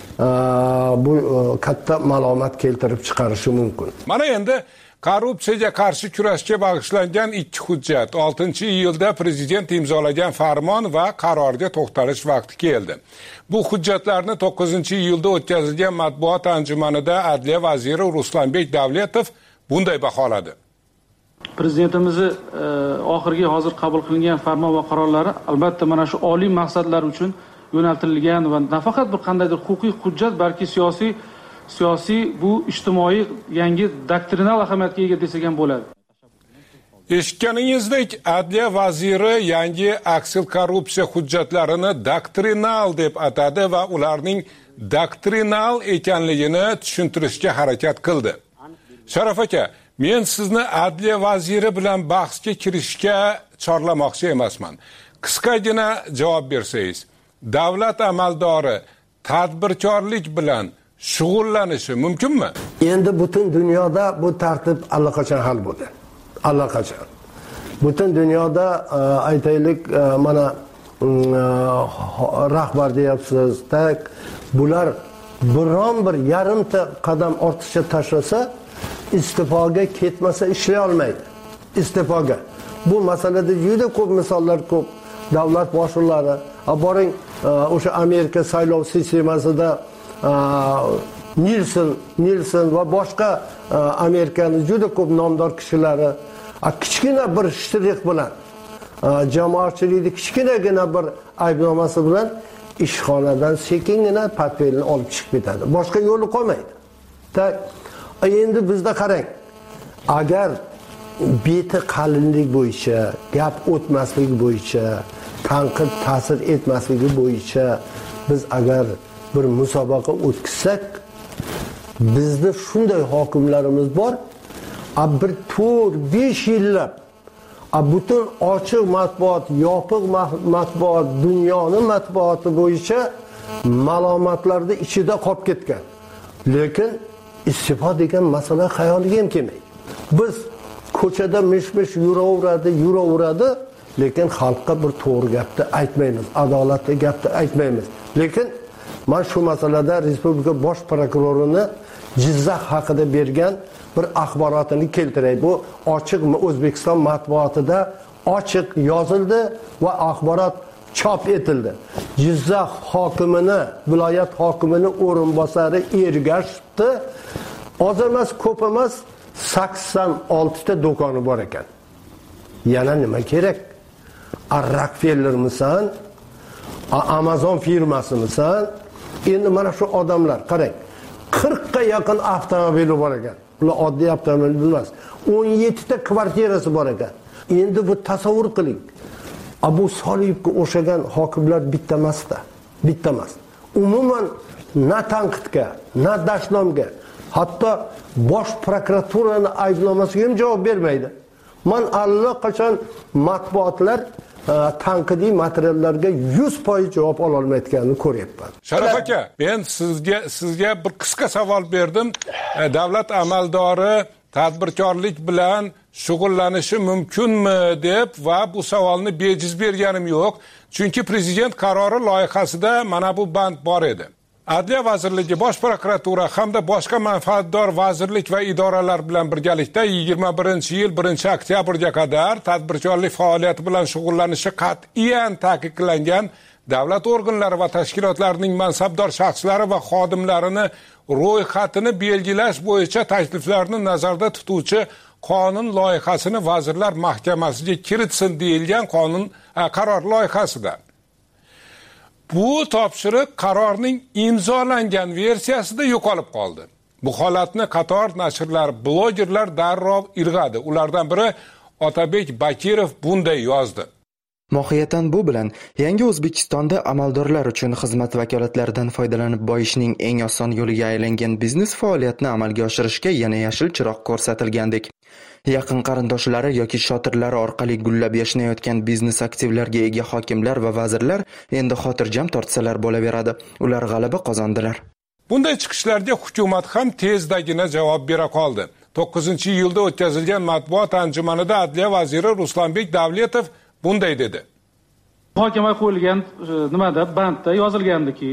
bu katta malomat keltirib chiqarishi mumkin. Mana endi korrupsiyaga qarshi kurashga bag'ishlangan ikki hujjat, oltinchi iyulda prezident imzolagan farmon va qarorga to'xtalish vaqti keldi. Bu hujjatlarni to'qqizinchi iyulda o'tkazilgan matbuot anjumanida Adliya vaziri Ruslanbek Davletov bunday baholadi. Prezidentimizni oxirgi hozir qabul qilingan farmon va qarorlari albatta mana shu oliy maqsadlar uchun yo'naltirilgan va nafaqat bir qandaydir huquqiy hujjat, balki siyosiy siyosiy bu ijtimoiy yangi doktrinal ahamiyatga ega desak ham bo'ladi. Eshitganingizdek, Adliya vaziri yangi aksil korrupsiya hujjatlarini doktrinal deb atadi va ularning doktrinal ekanligini tushuntirishga harakat qildi. Sharaf aka, men sizni Adliya vaziri bilan bahsga kirishga chorlamoqchi emasman. Qisqagina javob bersangiz, davlat amaldori tadbirkorlik bilan shug'ullanishi mumkinmi? Endi butun dunyoda bu tartib allaqachon hal bo'ldi. Allaqachon. Butun dunyoda aytaylik, mana rahbar deyapsiz, tak bular biron bir yarimta qadam ortiqcha tashlasa, istifoga ketmasa ishlay olmaydi. Istifoga. Bu masalada juda ko'p misollar ko'p. Davlat boshliqlari, boring o'sha Amerika saylov sistemasida Nilson, Nilson va boshqa Amerikaning juda ko'p nomdor kishilari kichkina bir shtrix bilan, jamoatchilikni kichkinagina bir aybnomasi bilan ishxonadan sekingina portfelni olib chiqib ketadi. Boshqa yo'li qolmaydi. Tak, endi bizda qarang. Agar beti qalinlik bo'yicha, gap o'tmasligi bo'yicha, tanqid ta'sir etmasligi bo'yicha biz agar bir musobaqa o'tkazsak, bizda shunday hokimlarimiz bor, bir to'rt besh yillab butun ochiq matbuot, yopiq matbuot, dunyoning matbuoti bo'yicha ma'lumotlarda ichida qolib ketgan. Lekin istifa degan masala xayoliga ham kelmaydi. Biz ko'chada mish-mish yuraveradi, yuraveradi, lekin xalqqa bir to'g'ri gapni aytmaymiz, adolatli gapni aytmaymiz. Lekin men shu masalada Respublika bosh prokurorini Jizzax haqida bergan bir axborotini keltiray. Bu ochiq O'zbekiston matbuotida ochiq yozildi va axborot chop etildi. Jizzax hokimini, viloyat hokimini o'rinbosari Ergashevni oz emas, ko'p emas sakson olti ta do'koni bor ekan. Yana nima kerak? Rockefellermisan, Amazon firmasimisan? Endi mana shu odamlar qarang, qirq ga yaqin avtomobili bor ekan. Ular oddiy avtomobil emas. o'n yetti ta kvartirasi bor ekan. Endi bu tasavvur qiling. Abu Soliyevga o'xshagan hokimlar bitta emas-da, bitta emas. Umuman na tanqidga, na dashnomga, hatto bosh prokuraturani aybnomasiga ham javob bermaydi. Men allaqachon matbuotlar tanqidiy materiallarga yuz foiz javob ola olmayotganini ko'ryapman. Sharaf aka, men sizga sizga bir qisqa savol berdim. Davlat amaldori tadbirkorlik bilan shug'ullanishi mumkinmi deb va bu savolni bejiz berganim yo'q. Chunki prezident qarori loyihasida mana bu band bor edi. Adliya vazirligi, Bosh prokuratura hamda boshqa manfaatdor vazirlik va idoralar bilan birgalikda yigirma birinchi yil birinchi oktyabrga qadar tadbirkorlik faoliyati bilan shug'ullanishi qat'iyan ta'kidlangan davlat organlari va tashkilotlarining mansabdor shaxslari va xodimlarini ro'yxatini belgilash bo'yicha takliflarni nazarda tutuvchi qonun loyihasini Vazirlar Mahkamasiga kiritsin deyilgan qonun qaror loyihasida. Bu topshiriq qarorning imzolangan versiyasida yo'qolib qoldi. Bu holatni qator nashrlar, blogerlar darrov irg'adi. Ulardan biri Otabek Bakirov bunday yozdi. Mohiyatan bu bilan yangi O'zbekistonda amaldorlar uchun xizmat vakolatlaridan foydalanib boyishning eng oson yo'liga aylangan biznes faoliyatini amalga oshirishga yana yashil chiroq ko'rsatilgandek. Yaqin qarindoshlari yoki shotirlari orqali gullab yashnayotgan biznes aktivlarga ega hokimlar va vazirlar endi xotirjam tortsalar bo'laveradi. Ular g'alaba qozondilar. Bunday chiqishlarga hukumat ham tezdagina javob bera qoldi. to'qqizinchi iyulda o'tkazilgan matbuot anjumanida Adliya vaziri Ruslanbek Davletov bunday dedi. Muhokama qo'yilgan nimada bandda yozilgandiki,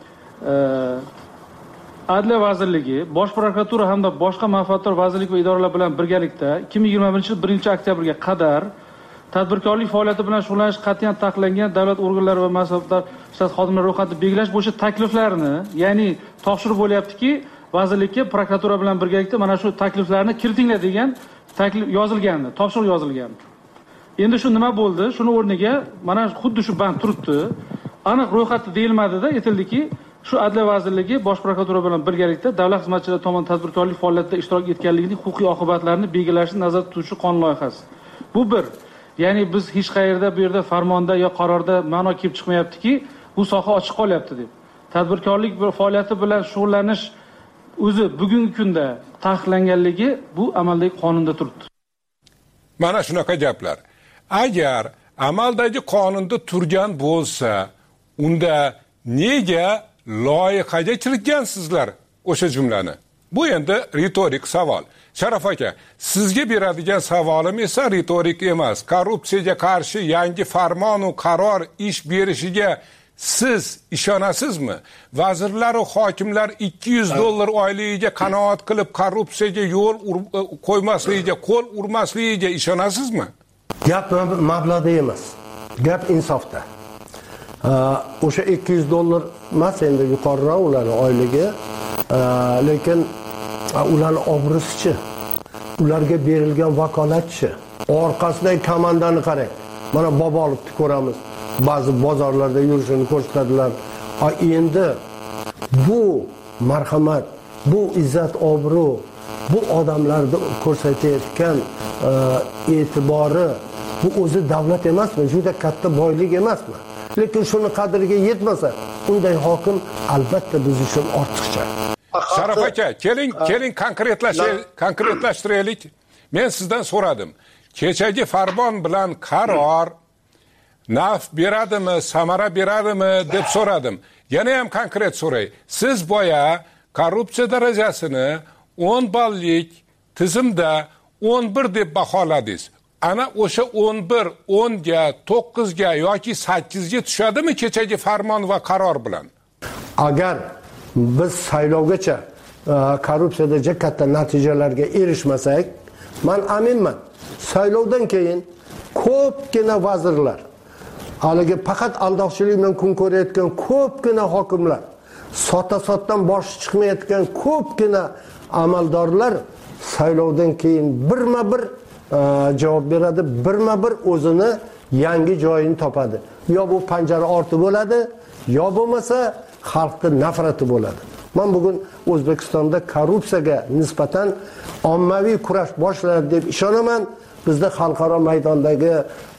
Adliya vazirligi, Bosh prokuratura hamda boshqa manfaatdor vazirlik va idoralar bilan birgalikda ikki ming yigirma birinchi yil birinchi oktyabrga qadar tadbirkorlik faoliyati bilan shug'ullanish qat'iyan taqiqlangan davlat organlari va mansabdor shaxs xodimlar ro'yxatini belgilash bo'yicha takliflarni, ya'ni topshiriq bo'lyaptiki, vazirlikka prokuratura bilan birgalikda mana shu takliflarni kiritinglar degan taklif yozilgandi, topshiriq yozilgan. Endi shu nima bo'ldi? Shuni o'rniga mana xuddi shu band turibdi. aniq ro'yxatda deyilmadida, aytildiki, shu Adliya vazirligi Bosh prokuratura bilan birgalikda davlat xizmatchilari tomonidan tadbirkorlik faoliyatida ishtirok etganligining huquqiy oqibatlarini belgilashni nazarda tutuvchi qonun loyihasi. Bu bir, ya'ni biz hech qayerda bu yerda farmonda yo qarorda ma'no kelib chiqmayaptiki, bu soha ochiq qolyapti deb. Tadbirkorlik faoliyati bilan shug'ullanish o'zi bugungi kunda taqiqlanganligi bu amaldagi qonunda turibdi. Mana shunaqa gaplar. Agar amaldagi qonunda turgan bo'lsa, unda nega loyihaga kiritgansizlar o'sha jumlani? Bu endi ritorik savol. Sharaf aka, sizga beradigan savolim esa ritorik emas. Korrupsiyaga qarshi yangi farmon va qaror ish berishiga siz ishonasizmi? Vazirlar va hokimlar ikki yuz dollar oyligiga qanoat qilib korrupsiyaga yo'l qo'ymasligiga, qo'l urmasligiga ishonasizmi? Gap mablag'da emas. Gap insofda. O'sha ikki yuz dollar emas, endi yuqoriroq ularning oyligi, lekin ularning obro'si-chi, ularga berilgan vakolat-chi, orqasidagi komandani qarang. Mana Bobolibni ko'ramiz. Ba'zi bozorlarda yurishini ko'rsatadilar. Endi bu marhamat, bu izzat obro', bu odamlarni ko'rsatayotgan e'tibori, bu o'zi davlat emasmi? Juda katta boylik emasmi? Lekin shuni qadriga yetmasa, unday hokim albatta biz uchun ortiqcha. Sharaf aka, keling, keling konkretlashaylik, konkretlashtiraylik. Men sizdan so'radim. Kechagi farmon bilan qaror naf beradimi, samara beradimi deb so'radim. Yana ham konkret so'ray. Siz boya korrupsiya darajasini o'n ballik tizimda o'n bir deb baholadingiz. Ana o'sha o'n bir, o'n ga, to'qqiz ga yoki sakkiz ga tushadimi kechagi farmon va qaror bilan? Agar biz saylovgacha korrupsiyada juda katta natijalarga erishmasak, men aminman, saylovdan keyin ko'pgina vazirlar, haligi faqat aldoqchilik bilan kun ko'rayotgan ko'pgina hokimlar, sota-sotdan boshi chiqmayotgan ko'pgina amaldorlar saylovdan keyin birma-bir javob beradi, birma-bir o'zini yangi joyini topadi. Yo bu panjara orti bo'ladi, yo bo'lmasa xalqning nafrati bo'ladi. Men bugun O'zbekistonda korrupsiyaga nisbatan ommaviy kurash boshlanadi deb ishonaman. Bizda xalqaro maydondagi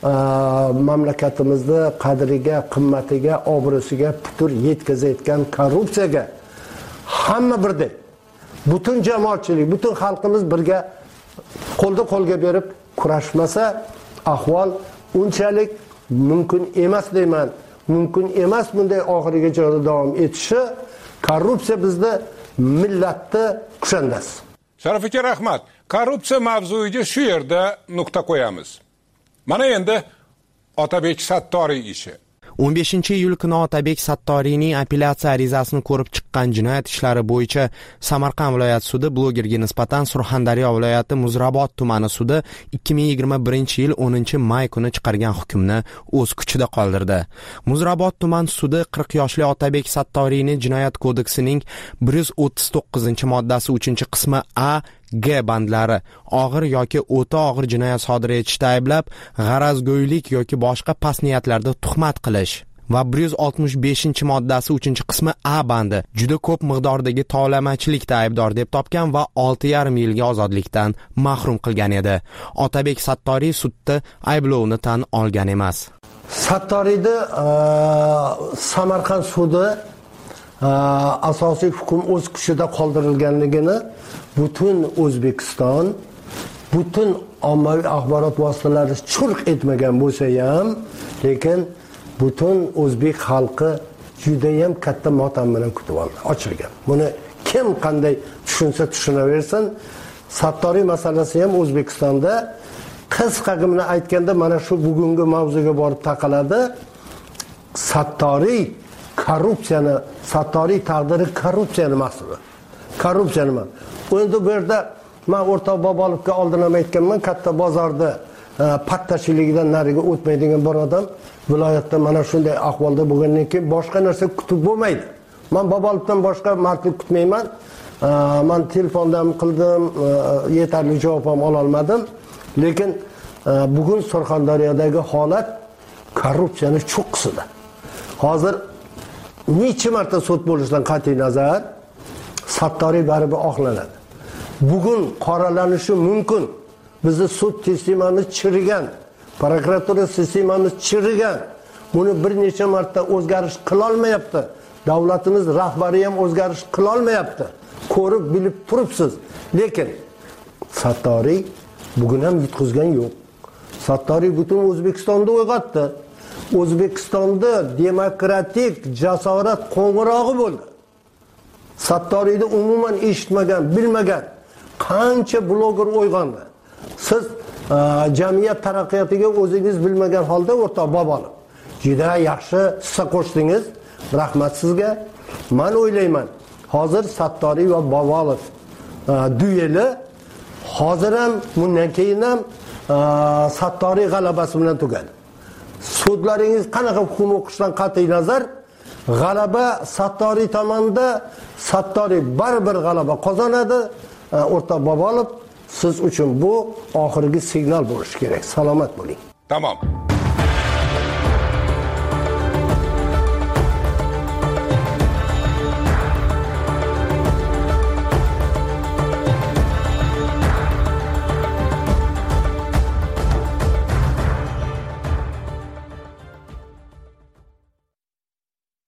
mamlakatimizni qadriga, qimmatiga, obro'siga putur yetkazayotgan korrupsiyaga hamma birdek, butun jamoatchilik, butun xalqimiz birga qo'lda qo'lga berib kurashmasa, ahvol unchalik mumkin emas deyman. Mumkin emas bunday oxirigacha davom etishi. Korrupsiya bizda millatni kushandasi. Sharaf aka, rahmat. Korrupsiya mavzuiga shu yerda nuqta qo'yamiz. Mana endi Otabek Sattoriy ishi. o'n beshinchi iyul kuni Otabek Sattoriyning apellyatsiya arizasini ko'rib chiqqan jinoyat ishlari bo'yicha Samarqand viloyat sudi blogerga nisbatan Surxondaryo viloyati Muzrabot tumani sudi ikki ming yigirma birinchi yil o'ninchi may kuni chiqargan hukmni o'z kuchida qoldirdi. Muzrabot tuman sudi qirq yoshli Otabek Sattoriyni jinoyat kodeksining bir yuz o'ttiz to'qqizinchi moddasi uchinchi qismi A G bandlari og'ir yoki o'ta og'ir jinoyat sodir etishda ayblab, g'arazgo'ylik yoki boshqa past niyatlarda tuhmat qilish va bir yuz oltmish beshinchi moddasi uchinchi qismi A bandi juda ko'p miqdordagi tovlamachilikda aybdor deb topgan va olti yarim yilga ozodlikdan mahrum qilgan edi. Otabek Sattoriy sudda ayblovni tan olgan emas. Sattoriyda Samarqand sudi asosiy hukm o'z kuchida qoldirilganligini butun O'zbekiston, butun ommaviy axborot vositalari churq etmagan bo'lsa ham, lekin butun o'zbek xalqi juda ham katta motam bilan kutib oldi, ochilgan. Buni kim qanday tushunsa tushunaversin. Sattoriy masalasi ham O'zbekistonda qisqagina aytganda mana shu bugungi mavzuga borib taqaladi. Sattoriy korrupsiyani, Sattoriy taqdiri korrupsiyani mahsuli. Korrupsiya nima? Endi bu yerda men o'rtoq Bobolovga oldin ham aytganman, katta bozorda pattachiligidan nariga o'tmaydigan bir odam viloyatda mana shunday ahvolda bo'lgandan keyin boshqa narsa kutib bo'lmaydi. Men Bobolovdan boshqa mardlik kutmayman. Men telefondan qildim, yetarli javob ham ola olmadim. Lekin bugun Surxondaryodagi holat korrupsiyaning cho'qqisida. hozir necha marta sud bo'lishidan qat'iy nazar Sattoriy baribir oqlanadi. Bugun qoralanishi mumkin. Bizni sud sistemamiz chirigan, prokuratura sistemamiz chirigan. Buni bir necha marta o'zgarish qila olmayapti. Davlatimiz rahbari ham o'zgarish qila olmayapti. Ko'rib bilib turibsiz. Lekin Sattoriy bugun ham yutqizgan yo'q. Sattoriy butun O'zbekistonda uyg'otdi. O'zbekistonda demokratik jasorat qo'ng'irog'i bo'ldi. Sattoriyni umuman eshitmagan, bilmagan qancha bloger uyg'ondi. Siz jamiyat taraqqiyotiga o'zingiz bilmagan holda o'rtoq Bobolov juda yaxshi hissa qo'shdingiz. Rahmat sizga. Men o'ylayman, hozir Sattoriy va Bobolov dueli hozir ham, bundan keyin ham Sattoriy g'alabasi bilan tugadi. Sudlaringiz qanaqa hukm o'qishdan qat'iy nazar, g'alaba Sattoriy tomonida, Sattoriy baribir g'alaba qozonadi. O'rtoq Bobolov, siz uchun bu oxirgi signal bo'lishi kerak. Salomat bo'ling. Tamam.